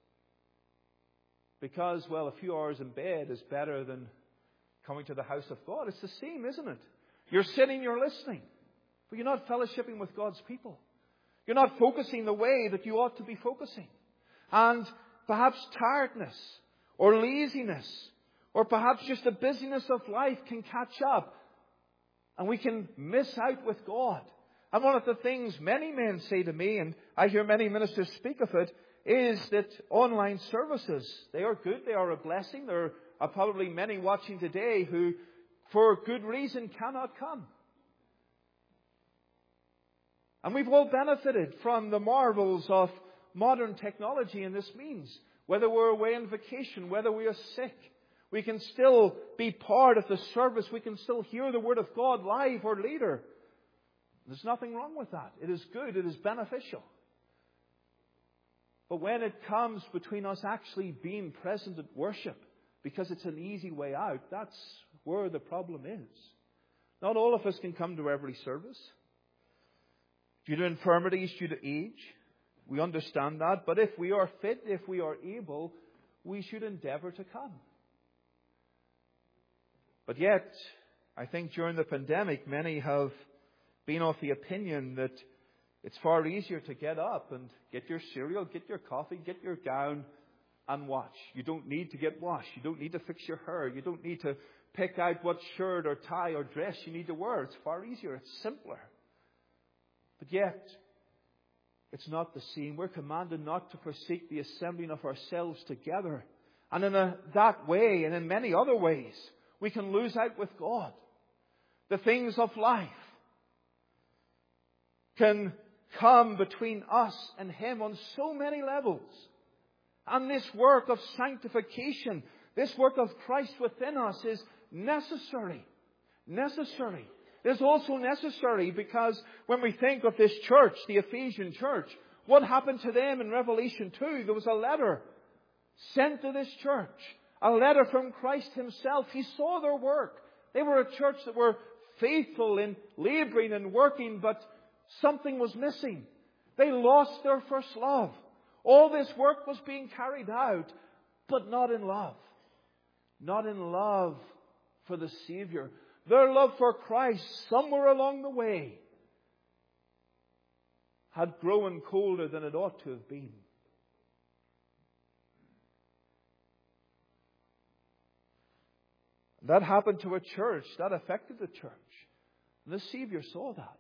Because, well, a few hours in bed is better than coming to the house of God. It's the same, isn't it? You're sitting, you're listening, but you're not fellowshipping with God's people. You're not focusing the way that you ought to be focusing. And perhaps tiredness or laziness or perhaps just the busyness of life can catch up and we can miss out with God. And one of the things many men say to me, and I hear many ministers speak of it, is that online services, they are good, they are a blessing. There are probably many watching today who, for good reason, cannot come. And we've all benefited from the marvels of modern technology in this means. Whether we're away on vacation, whether we are sick, we can still be part of the service. We can still hear the Word of God live or later. There's nothing wrong with that. It is good. It is beneficial. But when it comes between us actually being present at worship, because it's an easy way out, that's where the problem is. Not all of us can come to every service. Due to infirmities, due to age, we understand that. But if we are fit, if we are able, we should endeavour to come. But yet, I think during the pandemic, many have been of the opinion that it's far easier to get up and get your cereal, get your coffee, get your gown and watch. You don't need to get washed. You don't need to fix your hair. You don't need to pick out what shirt or tie or dress you need to wear. It's far easier. It's simpler. But yet, it's not the same. We're commanded not to forsake the assembling of ourselves together, And in that way, and in many other ways, we can lose out with God. The things of life can come between us and Him on so many levels. And this work of sanctification, this work of Christ within us is necessary. Necessary. It is also necessary because when we think of this church, the Ephesian church, what happened to them in Revelation 2? There was a letter sent to this church. A letter from Christ Himself. He saw their work. They were a church that were faithful in laboring and working, but something was missing. They lost their first love. All this work was being carried out, but not in love. Not in love for the Savior. Their love for Christ, somewhere along the way, had grown colder than it ought to have been. That happened to a church. That affected the church. And the Savior saw that.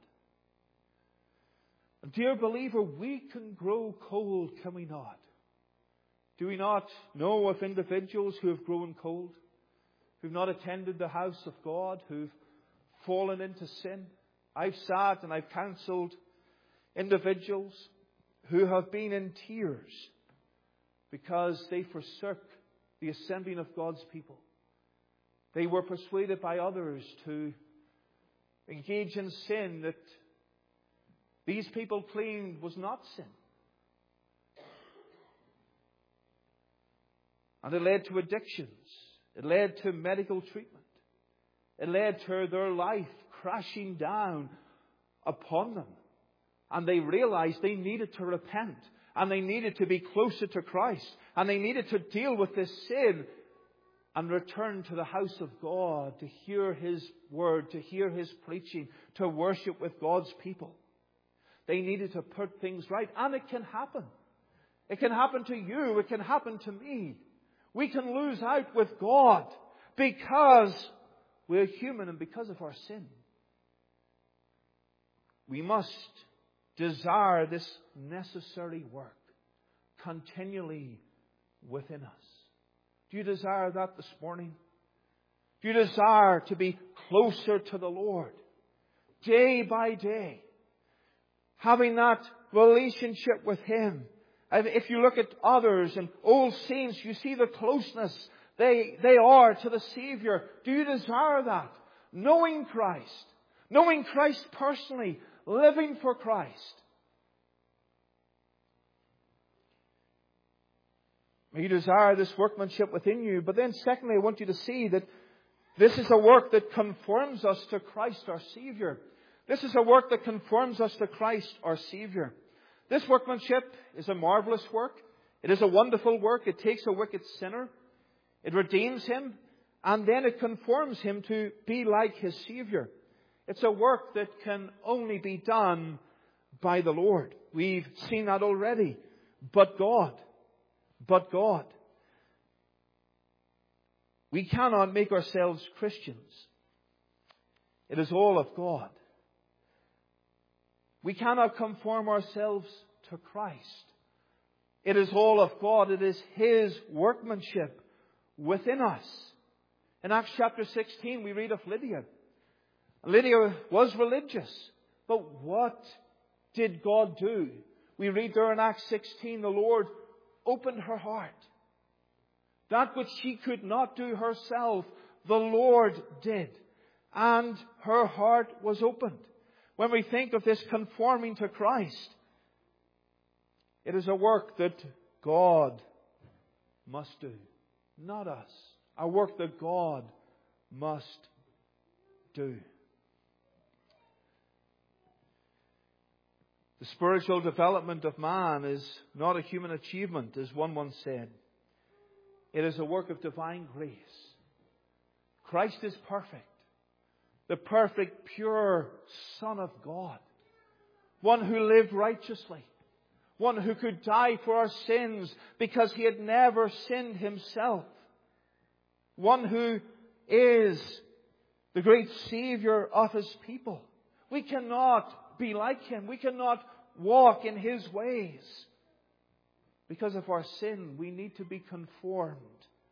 And dear believer, we can grow cold, can we not? Do we not know of individuals who have grown cold? Who've not attended the house of God? Who've fallen into sin? I've sat and I've counseled individuals who have been in tears because they forsook the assembling of God's people. They were persuaded by others to engage in sin that these people claimed was not sin. And it led to addictions. It led to medical treatment. It led to their life crashing down upon them. And they realized they needed to repent. And they needed to be closer to Christ. And they needed to deal with this sin and return to the house of God to hear His word, to hear His preaching, to worship with God's people. They needed to put things right. And it can happen. It can happen to you. It can happen to me. We can lose out with God because we're human and because of our sin. We must desire this necessary work continually within us. Do you desire that this morning? Do you desire to be closer to the Lord day by day? Having that relationship with Him. If you look at others and old saints, you see the closeness they are to the Savior. Do you desire that? Knowing Christ personally, living for Christ. You desire this workmanship within you. But then secondly, I want you to see that this is a work that conforms us to Christ our Savior. This is a work that conforms us to Christ our Savior. This workmanship is a marvelous work. It is a wonderful work. It takes a wicked sinner. It redeems him. And then it conforms him to be like his Savior. It's a work that can only be done by the Lord. We've seen that already. But God. We cannot make ourselves Christians. It is all of God. We cannot conform ourselves to Christ. It is all of God. It is His workmanship within us. In Acts chapter 16, we read of Lydia. Lydia was religious. But what did God do? We read there in Acts 16, the Lord opened her heart. That which she could not do herself, the Lord did. And her heart was opened. When we think of this conforming to Christ, it is a work that God must do, not us. A work that God must do. The spiritual development of man is not a human achievement, as one once said. It is a work of divine grace. Christ is perfect. The perfect, pure Son of God. One who lived righteously. One who could die for our sins because He had never sinned Himself. One who is the great Savior of His people. We cannot be like Him. We cannot walk in His ways. Because of our sin, we need to be conformed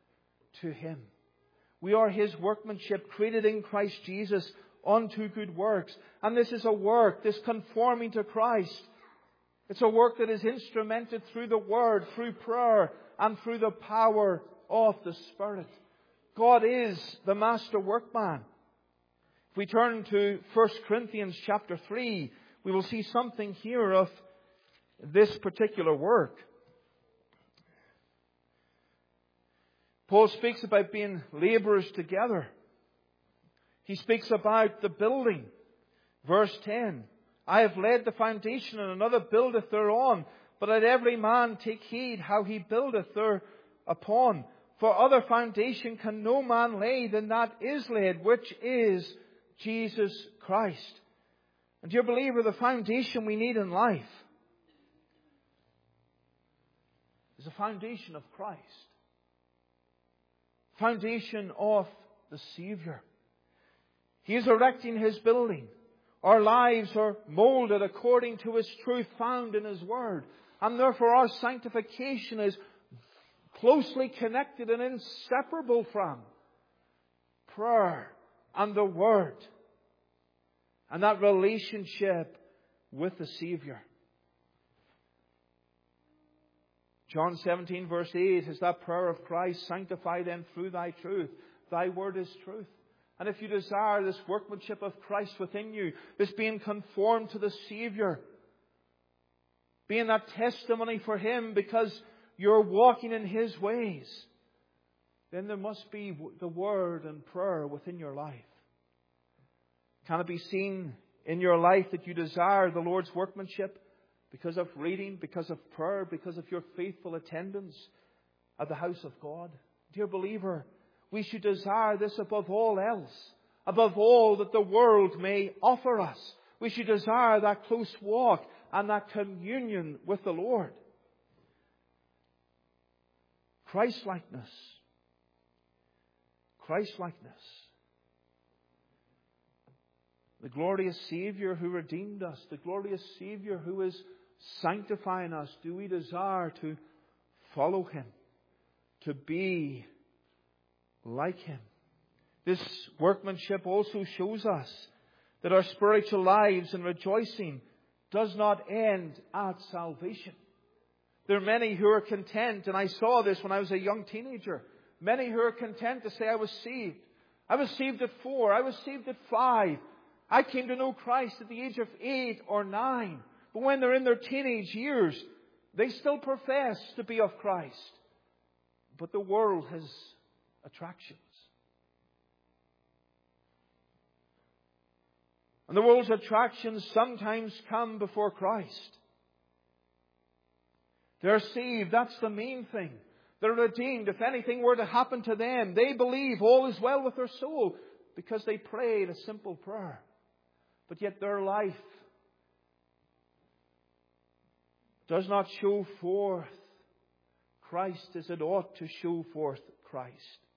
to Him. We are His workmanship, created in Christ Jesus unto good works. And this is a work, this conforming to Christ. It's a work that is instrumented through the Word, through prayer, and through the power of the Spirit. God is the master workman. If we turn to 1 Corinthians chapter 3, we will see something here of this particular work. Paul speaks about being labourers together. He speaks about the building. Verse 10. I have laid the foundation, and another buildeth thereon. But let every man take heed how he buildeth thereupon. For other foundation can no man lay than that is laid, which is Jesus Christ. And dear believer, the foundation we need in life is the foundation of Christ. Foundation of the Savior. He is erecting His building. Our lives are molded according to His truth found in His Word. And therefore our sanctification is closely connected and inseparable from prayer and the Word. And that relationship with the Savior. John 17 verse 8 is that prayer of Christ, sanctify them through Thy truth. Thy Word is truth. And if you desire this workmanship of Christ within you, this being conformed to the Savior, being that testimony for Him because you're walking in His ways, then there must be the Word and prayer within your life. Can it be seen in your life that you desire the Lord's workmanship because of reading, because of prayer, because of your faithful attendance at the house of God? Dear believer, we should desire this above all else, above all that the world may offer us. We should desire that close walk and that communion with the Lord. Christ-likeness. Christ-likeness. The glorious Savior who redeemed us, the glorious Savior who is sanctifying us, do we desire to follow Him, to be like Him? This workmanship also shows us that our spiritual lives and rejoicing does not end at salvation. There are many who are content, and I saw this when I was a young teenager, many who are content to say, I was saved. I was saved at 4. I was saved at 5. I came to know Christ at the age of 8 or 9. But when they're in their teenage years, they still profess to be of Christ. But the world has attractions. And the world's attractions sometimes come before Christ. They're saved. That's the main thing. They're redeemed. If anything were to happen to them, they believe all is well with their soul because they prayed a simple prayer. But yet their life does not show forth Christ as it ought to show forth Christ.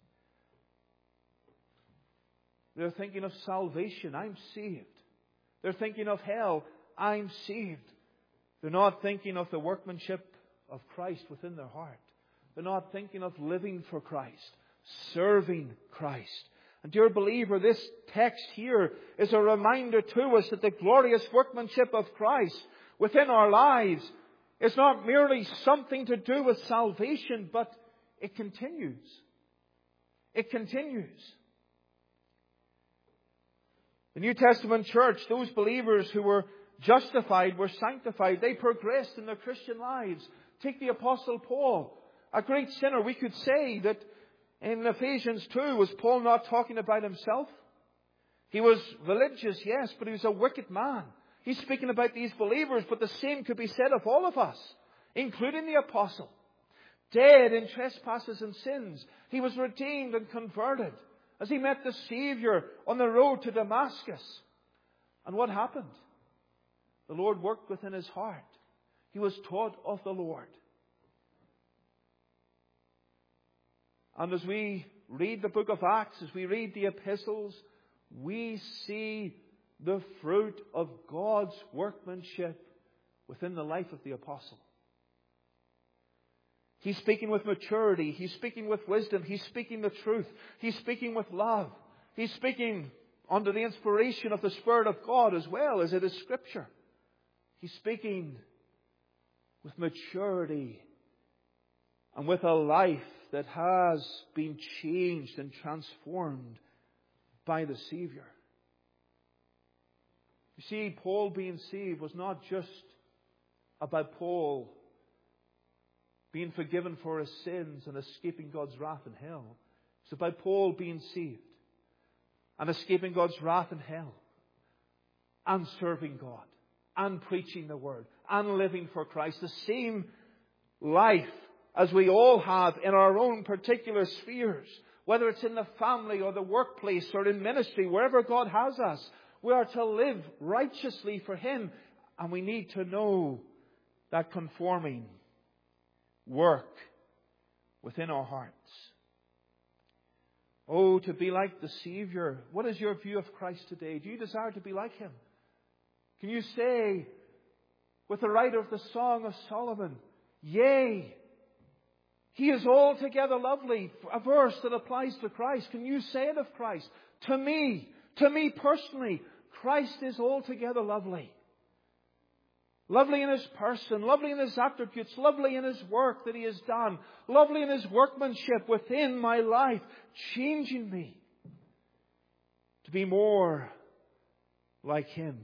They're thinking of salvation. I'm saved. They're thinking of hell. I'm saved. They're not thinking of the workmanship of Christ within their heart. They're not thinking of living for Christ, serving Christ. And dear believer, this text here is a reminder to us that the glorious workmanship of Christ within our lives is not merely something to do with salvation, but it continues. It continues. The New Testament church, those believers who were justified, were sanctified. They progressed in their Christian lives. Take the Apostle Paul, a great sinner. We could say that in Ephesians 2, was Paul not talking about himself? He was religious, yes, but he was a wicked man. He's speaking about these believers, but the same could be said of all of us, including the apostle. Dead in trespasses and sins, he was redeemed and converted as he met the Savior on the road to Damascus. And what happened? The Lord worked within his heart. He was taught of the Lord. And as we read the book of Acts, as we read the epistles, we see the fruit of God's workmanship within the life of the apostle. He's speaking with maturity. He's speaking with wisdom. He's speaking the truth. He's speaking with love. He's speaking under the inspiration of the Spirit of God as well as it is Scripture. He's speaking with maturity and with a life that has been changed and transformed by the Savior. You see, Paul being saved was not just about Paul being forgiven for his sins and escaping God's wrath in hell. It's about Paul being saved and escaping God's wrath in hell and serving God and preaching the Word and living for Christ. The same life as we all have in our own particular spheres, whether it's in the family or the workplace or in ministry, wherever God has us. We are to live righteously for Him, and we need to know that conforming work within our hearts. Oh, to be like the Savior. What is your view of Christ today? Do you desire to be like Him? Can you say, with the writer of the Song of Solomon, yea, He is altogether lovely, a verse that applies to Christ. Can you say it of Christ? To me personally, Christ is altogether lovely. Lovely in His person, lovely in His attributes, lovely in His work that He has done, lovely in His workmanship within my life, changing me to be more like Him.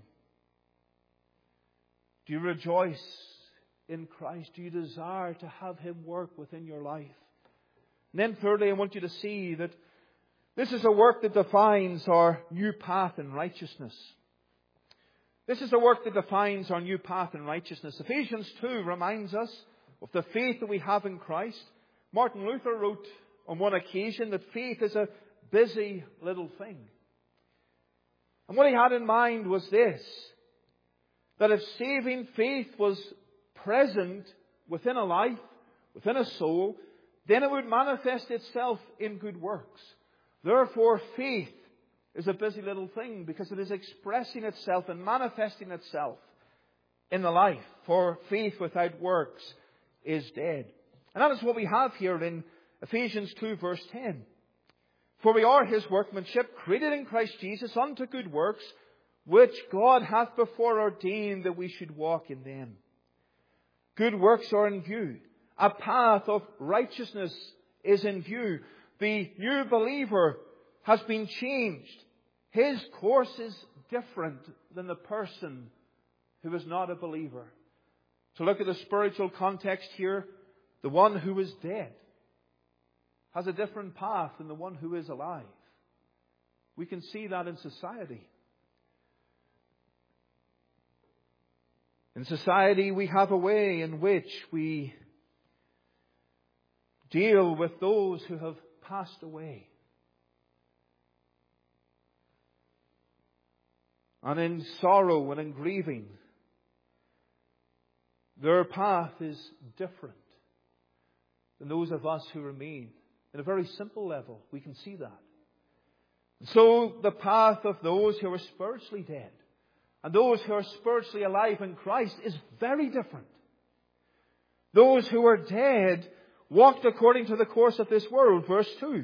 Do you rejoice in Christ? Do you desire to have Him work within your life? And then thirdly, I want you to see that this is a work that defines our new path in righteousness. This is a work that defines our new path in righteousness. Ephesians 2 reminds us of the faith that we have in Christ. Martin Luther wrote on one occasion that faith is a busy little thing. And what he had in mind was this, that if saving faith was present within a life, within a soul, then it would manifest itself in good works. Therefore, faith is a busy little thing because it is expressing itself and manifesting itself in the life. For faith without works is dead. And that is what we have here in Ephesians 2 verse 10. For we are His workmanship, created in Christ Jesus unto good works, which God hath before ordained that we should walk in them. Good works are in view. A path of righteousness is in view. The new believer has been changed. His course is different than the person who is not a believer. To look at the spiritual context here, the one who is dead has a different path than the one who is alive. We can see that in society. In society, we have a way in which we deal with those who have passed away. And in sorrow and in grieving, their path is different than those of us who remain. At a very simple level, we can see that. So the path of those who are spiritually dead and those who are spiritually alive in Christ is very different. Those who are dead walked according to the course of this world, verse 2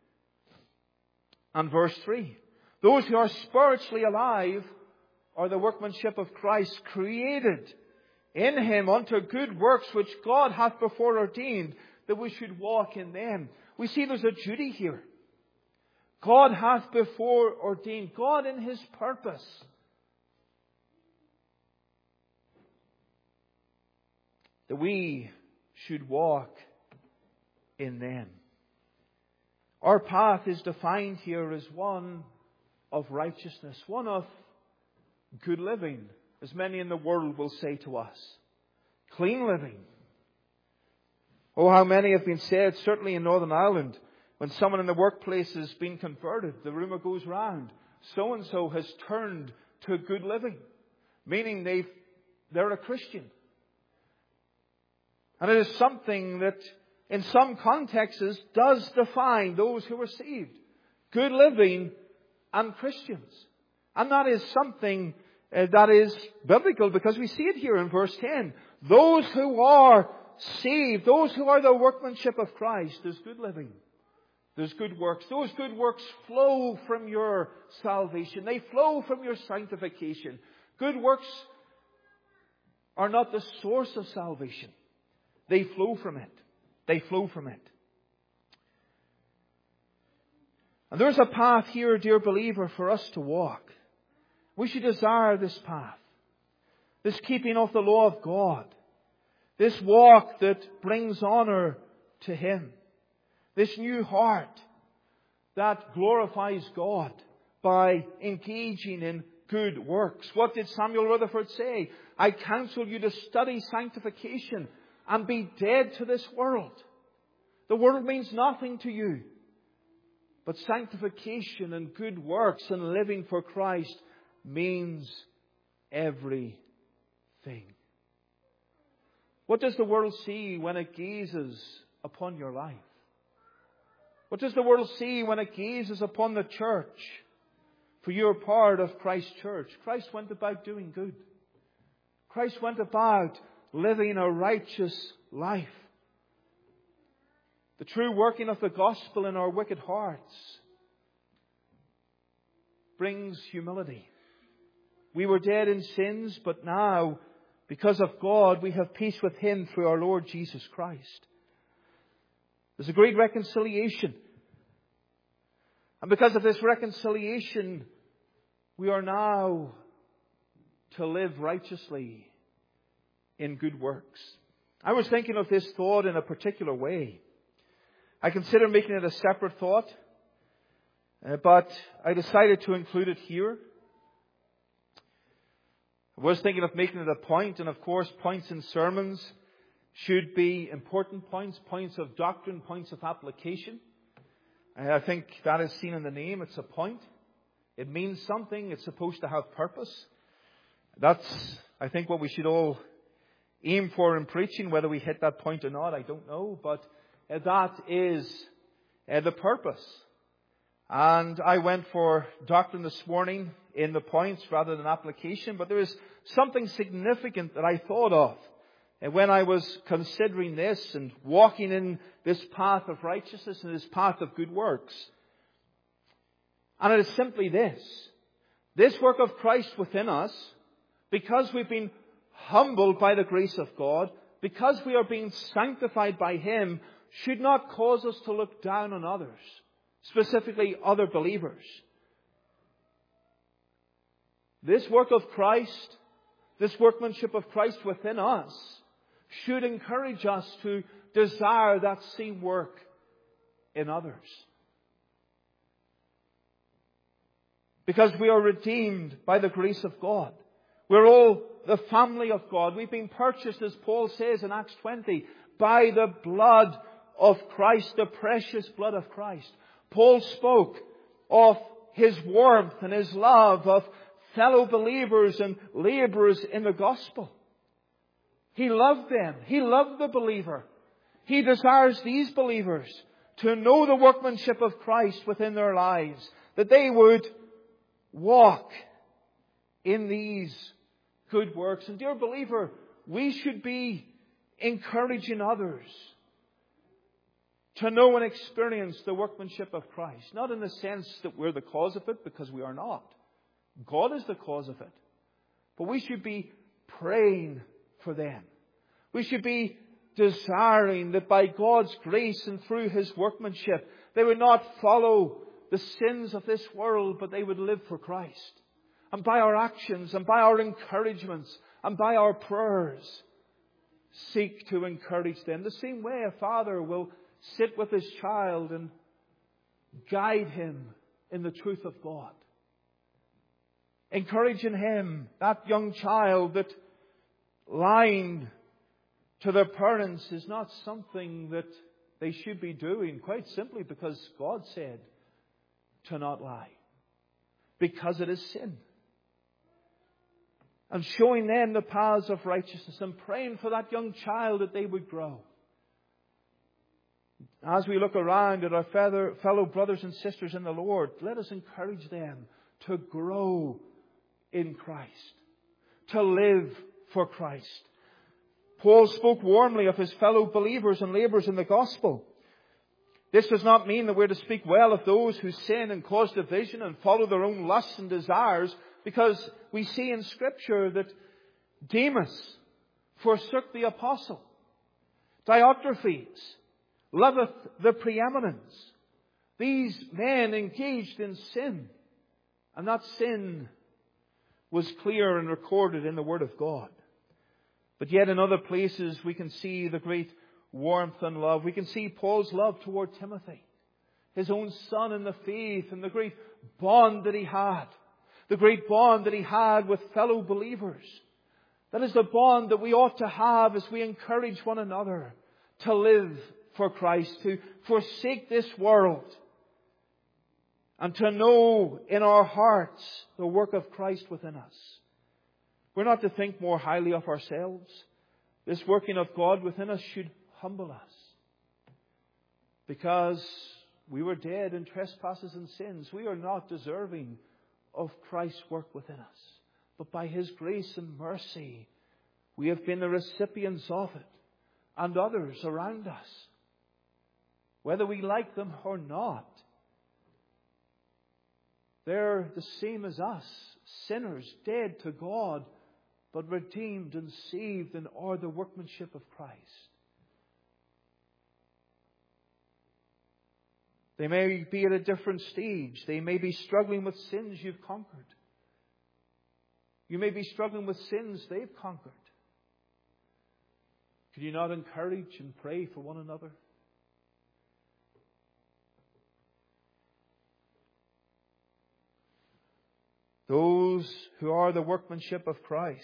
and verse 3. Those who are spiritually alive are the workmanship of Christ, created in Him unto good works which God hath before ordained that we should walk in them. We see there's a duty here. God hath before ordained. God in His purpose that we should walk in them. Our path is defined here as one of righteousness, one of good living, as many in the world will say to us. Clean living. Oh, how many have been said, certainly in Northern Ireland, when someone in the workplace has been converted, the rumour goes round, so-and-so has turned to good living, meaning they're a Christian. And it is something that in some contexts does define those who are saved. Good living and Christians. And that is something that is biblical because we see it here in verse 10. Those who are saved, those who are the workmanship of Christ, there's good living. There's good works. Those good works flow from your salvation. They flow from your sanctification. Good works are not the source of salvation. They flow from it. They flow from it. And there's a path here, dear believer, for us to walk. We should desire this path. This keeping of the law of God. This walk that brings honor to Him. This new heart that glorifies God by engaging in good works. What did Samuel Rutherford say? I counsel you to study sanctification and be dead to this world. The world means nothing to you. But sanctification and good works and living for Christ means everything. What does the world see when it gazes upon your life? What does the world see when it gazes upon the church? For you are part of Christ's church. Christ went about doing good. Christ went about living a righteous life. The true working of the gospel in our wicked hearts brings humility. We were dead in sins, but now, because of God, we have peace with Him through our Lord Jesus Christ. There's a great reconciliation. And because of this reconciliation, we are now to live righteously in good works. I was thinking of this thought in a particular way. I considered making it a separate thought, but I decided to include it here. I was thinking of making it a point, and of course points in sermons should be important points, points of doctrine, points of application. I think that is seen in the name. It's a point. It means something. It's supposed to have purpose. That's, I think, what we should all aim for in preaching. Whether we hit that point or not, I don't know. But that is the purpose. And I went for doctrine this morning in the points rather than application. But there is something significant that I thought of when I was considering this and walking in this path of righteousness and this path of good works. And it is simply this. This work of Christ within us, because we've been humbled by the grace of God, because we are being sanctified by Him, should not cause us to look down on others, specifically other believers. This work of Christ, this workmanship of Christ within us, should encourage us to desire that same work in others. Because we are redeemed by the grace of God. We're all the family of God. We've been purchased, as Paul says in Acts 20, by the blood of Christ, the precious blood of Christ. Paul spoke of his warmth and his love of fellow believers and laborers in the gospel. He loved them. He loved the believer. He desires these believers to know the workmanship of Christ within their lives, that they would walk in these good works. And dear believer, we should be encouraging others to know and experience the workmanship of Christ. Not in the sense that we're the cause of it, because we are not. God is the cause of it. But we should be praying for them. We should be desiring that by God's grace and through His workmanship, they would not follow the sins of this world, but they would live for Christ. And by our actions and by our encouragements and by our prayers, seek to encourage them. The same way a father will sit with his child and guide him in the truth of God. Encouraging him, that young child that lying to their parents is not something that they should be doing, quite simply because God said to not lie. Because it is sin. And showing them the paths of righteousness and praying for that young child that they would grow. As we look around at our fellow brothers and sisters in the Lord, let us encourage them to grow in Christ, to live for Christ. Paul spoke warmly of his fellow believers and labourers in the gospel. This does not mean that we're to speak well of those who sin and cause division and follow their own lusts and desires, because we see in Scripture that Demas forsook the apostle. Diotrephes loveth the preeminence. These men engaged in sin, and that sin was clear and recorded in the Word of God. But yet in other places we can see the great warmth and love. We can see Paul's love toward Timothy, his own son in the faith, and the great bond that he had. The great bond that he had with fellow believers. That is the bond that we ought to have as we encourage one another to live for Christ, to forsake this world, and to know in our hearts the work of Christ within us. We're not to think more highly of ourselves. This working of God within us should humble us, because we were dead in trespasses and sins. We are not deserving of Christ's work within us. But by His grace and mercy, we have been the recipients of it, and others around us, whether we like them or not. They're the same as us, sinners, dead to God, but redeemed and saved and are the workmanship of Christ. They may be at a different stage. They may be struggling with sins you've conquered. You may be struggling with sins they've conquered. Could you not encourage and pray for one another? Those who are the workmanship of Christ.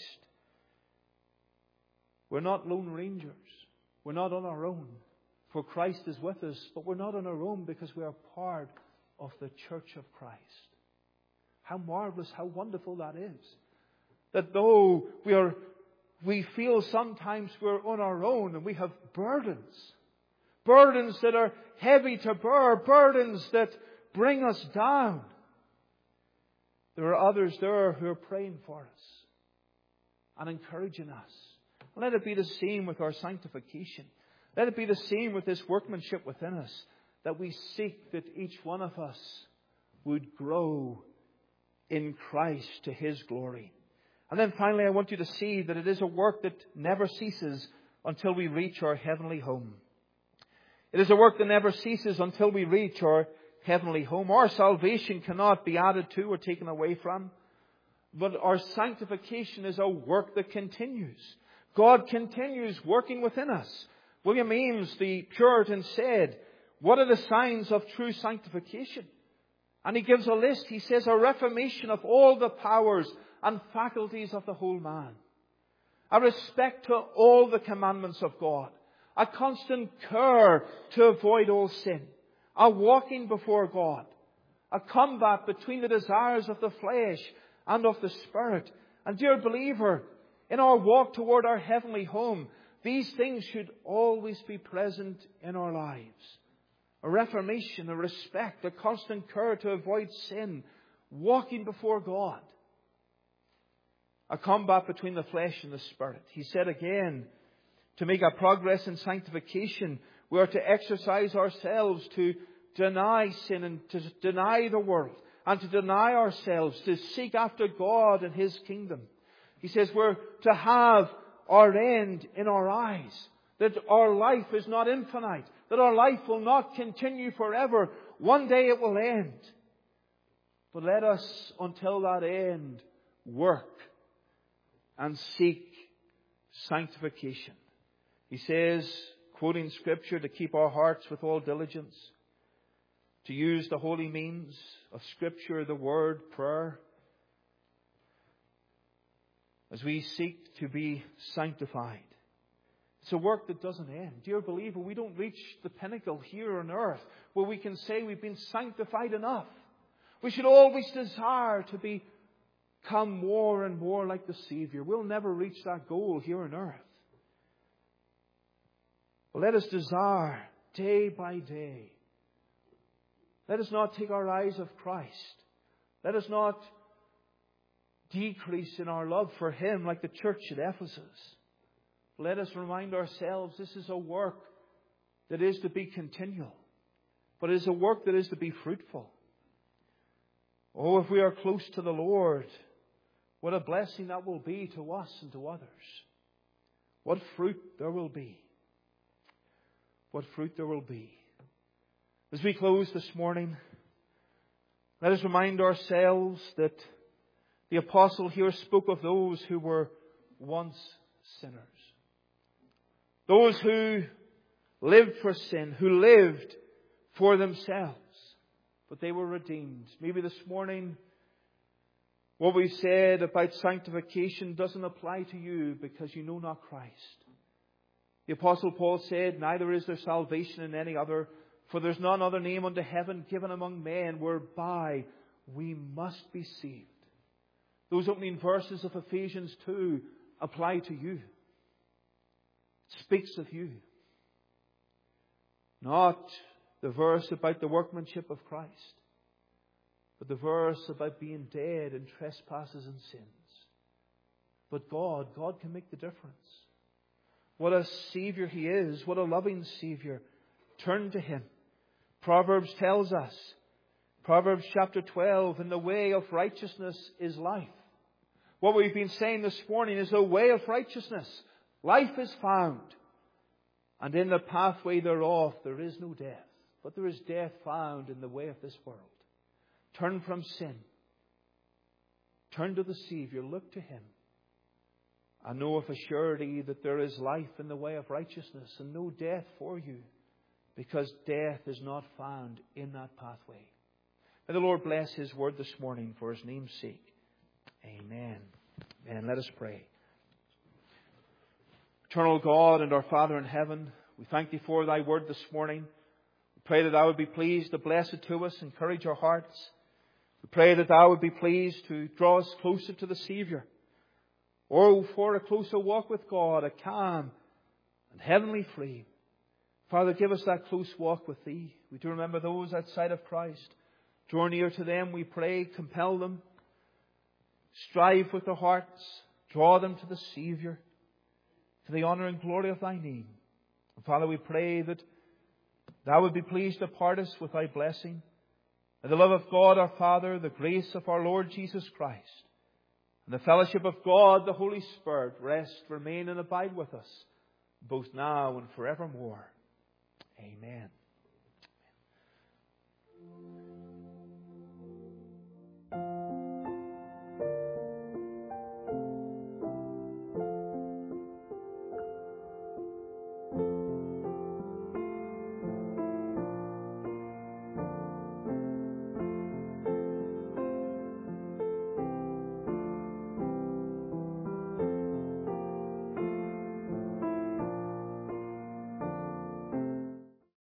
We're not lone rangers. We're not on our own. For Christ is with us, but we're not on our own because we are part of the church of Christ. How marvelous, how wonderful that is. That though we feel sometimes we're on our own and we have burdens. Burdens that are heavy to bear. Burdens that bring us down. There are others there who are praying for us and encouraging us. Let it be the same with our sanctification. Let it be the same with this workmanship within us, that we seek that each one of us would grow in Christ to His glory. And then finally, I want you to see that it is a work that never ceases until we reach our heavenly home. It is a work that never ceases until we reach our heavenly home. Our salvation cannot be added to or taken away from, but our sanctification is a work that continues. God continues working within us. William Ames, the Puritan, said, "What are the signs of true sanctification?" And he gives a list. He says, "A reformation of all the powers and faculties of the whole man. A respect to all the commandments of God. A constant care to avoid all sin. A walking before God. A combat between the desires of the flesh and of the Spirit." And dear believer, in our walk toward our heavenly home, these things should always be present in our lives. A reformation, a respect, a constant care to avoid sin, walking before God. A combat between the flesh and the Spirit. He said again, to make a progress in sanctification, we are to exercise ourselves to deny sin and to deny the world and to deny ourselves, to seek after God and His kingdom. He says we're to have our end in our eyes, that our life is not infinite, that our life will not continue forever. One day it will end. But let us, until that end, work and seek sanctification. He says, quoting Scripture, to keep our hearts with all diligence, to use the holy means of Scripture, the Word, prayer, as we seek to be sanctified. It's a work that doesn't end. Dear believer, we don't reach the pinnacle here on earth where we can say we've been sanctified enough. We should always desire to become more and more like the Savior. We'll never reach that goal here on earth. But let us desire day by day. Let us not take our eyes off Christ. Let us not decrease in our love for Him like the church at Ephesus. let us remind ourselves this is a work that is to be continual, but it is a work that is to be fruitful. Oh, if we are close to the Lord, what a blessing that will be to us and to others. What fruit there will be. What fruit there will be. As we close this morning, let us remind ourselves that the apostle here spoke of those who were once sinners. Those who lived for sin, who lived for themselves. But they were redeemed. Maybe this morning, what we said about sanctification doesn't apply to you because you know not Christ. The Apostle Paul said, neither is there salvation in any other, for there's none other name under heaven given among men whereby we must be saved. Those opening verses of Ephesians 2 apply to you. It speaks of you. Not the verse about the workmanship of Christ, but the verse about being dead in trespasses and sins. But God can make the difference. What a Savior He is. What a loving Savior. Turn to Him. Proverbs tells us, Proverbs chapter 12, in the way of righteousness is life. What we've been saying this morning is the way of righteousness. Life is found. And in the pathway thereof there is no death. But there is death found in the way of this world. Turn from sin. Turn to the Savior. Look to Him. I know of a surety that there is life in the way of righteousness and no death for you, because death is not found in that pathway. May the Lord bless His word this morning for His name's sake. Amen. And let us pray. Eternal God and our Father in heaven, we thank Thee for Thy word this morning. We pray that Thou would be pleased to bless it to us, encourage our hearts. We pray that Thou would be pleased to draw us closer to the Savior. Or for a closer walk with God, a calm and heavenly flame. Father, give us that close walk with Thee. We do remember those outside of Christ. Draw near to them, we pray, compel them. Strive with their hearts. Draw them to the Savior, to the honour and glory of Thy name. And Father, we pray that Thou would be pleased to part us with Thy blessing. And the love of God our Father, the grace of our Lord Jesus Christ, and the fellowship of God, the Holy Spirit, rest, remain, and abide with us, both now and forevermore. Amen.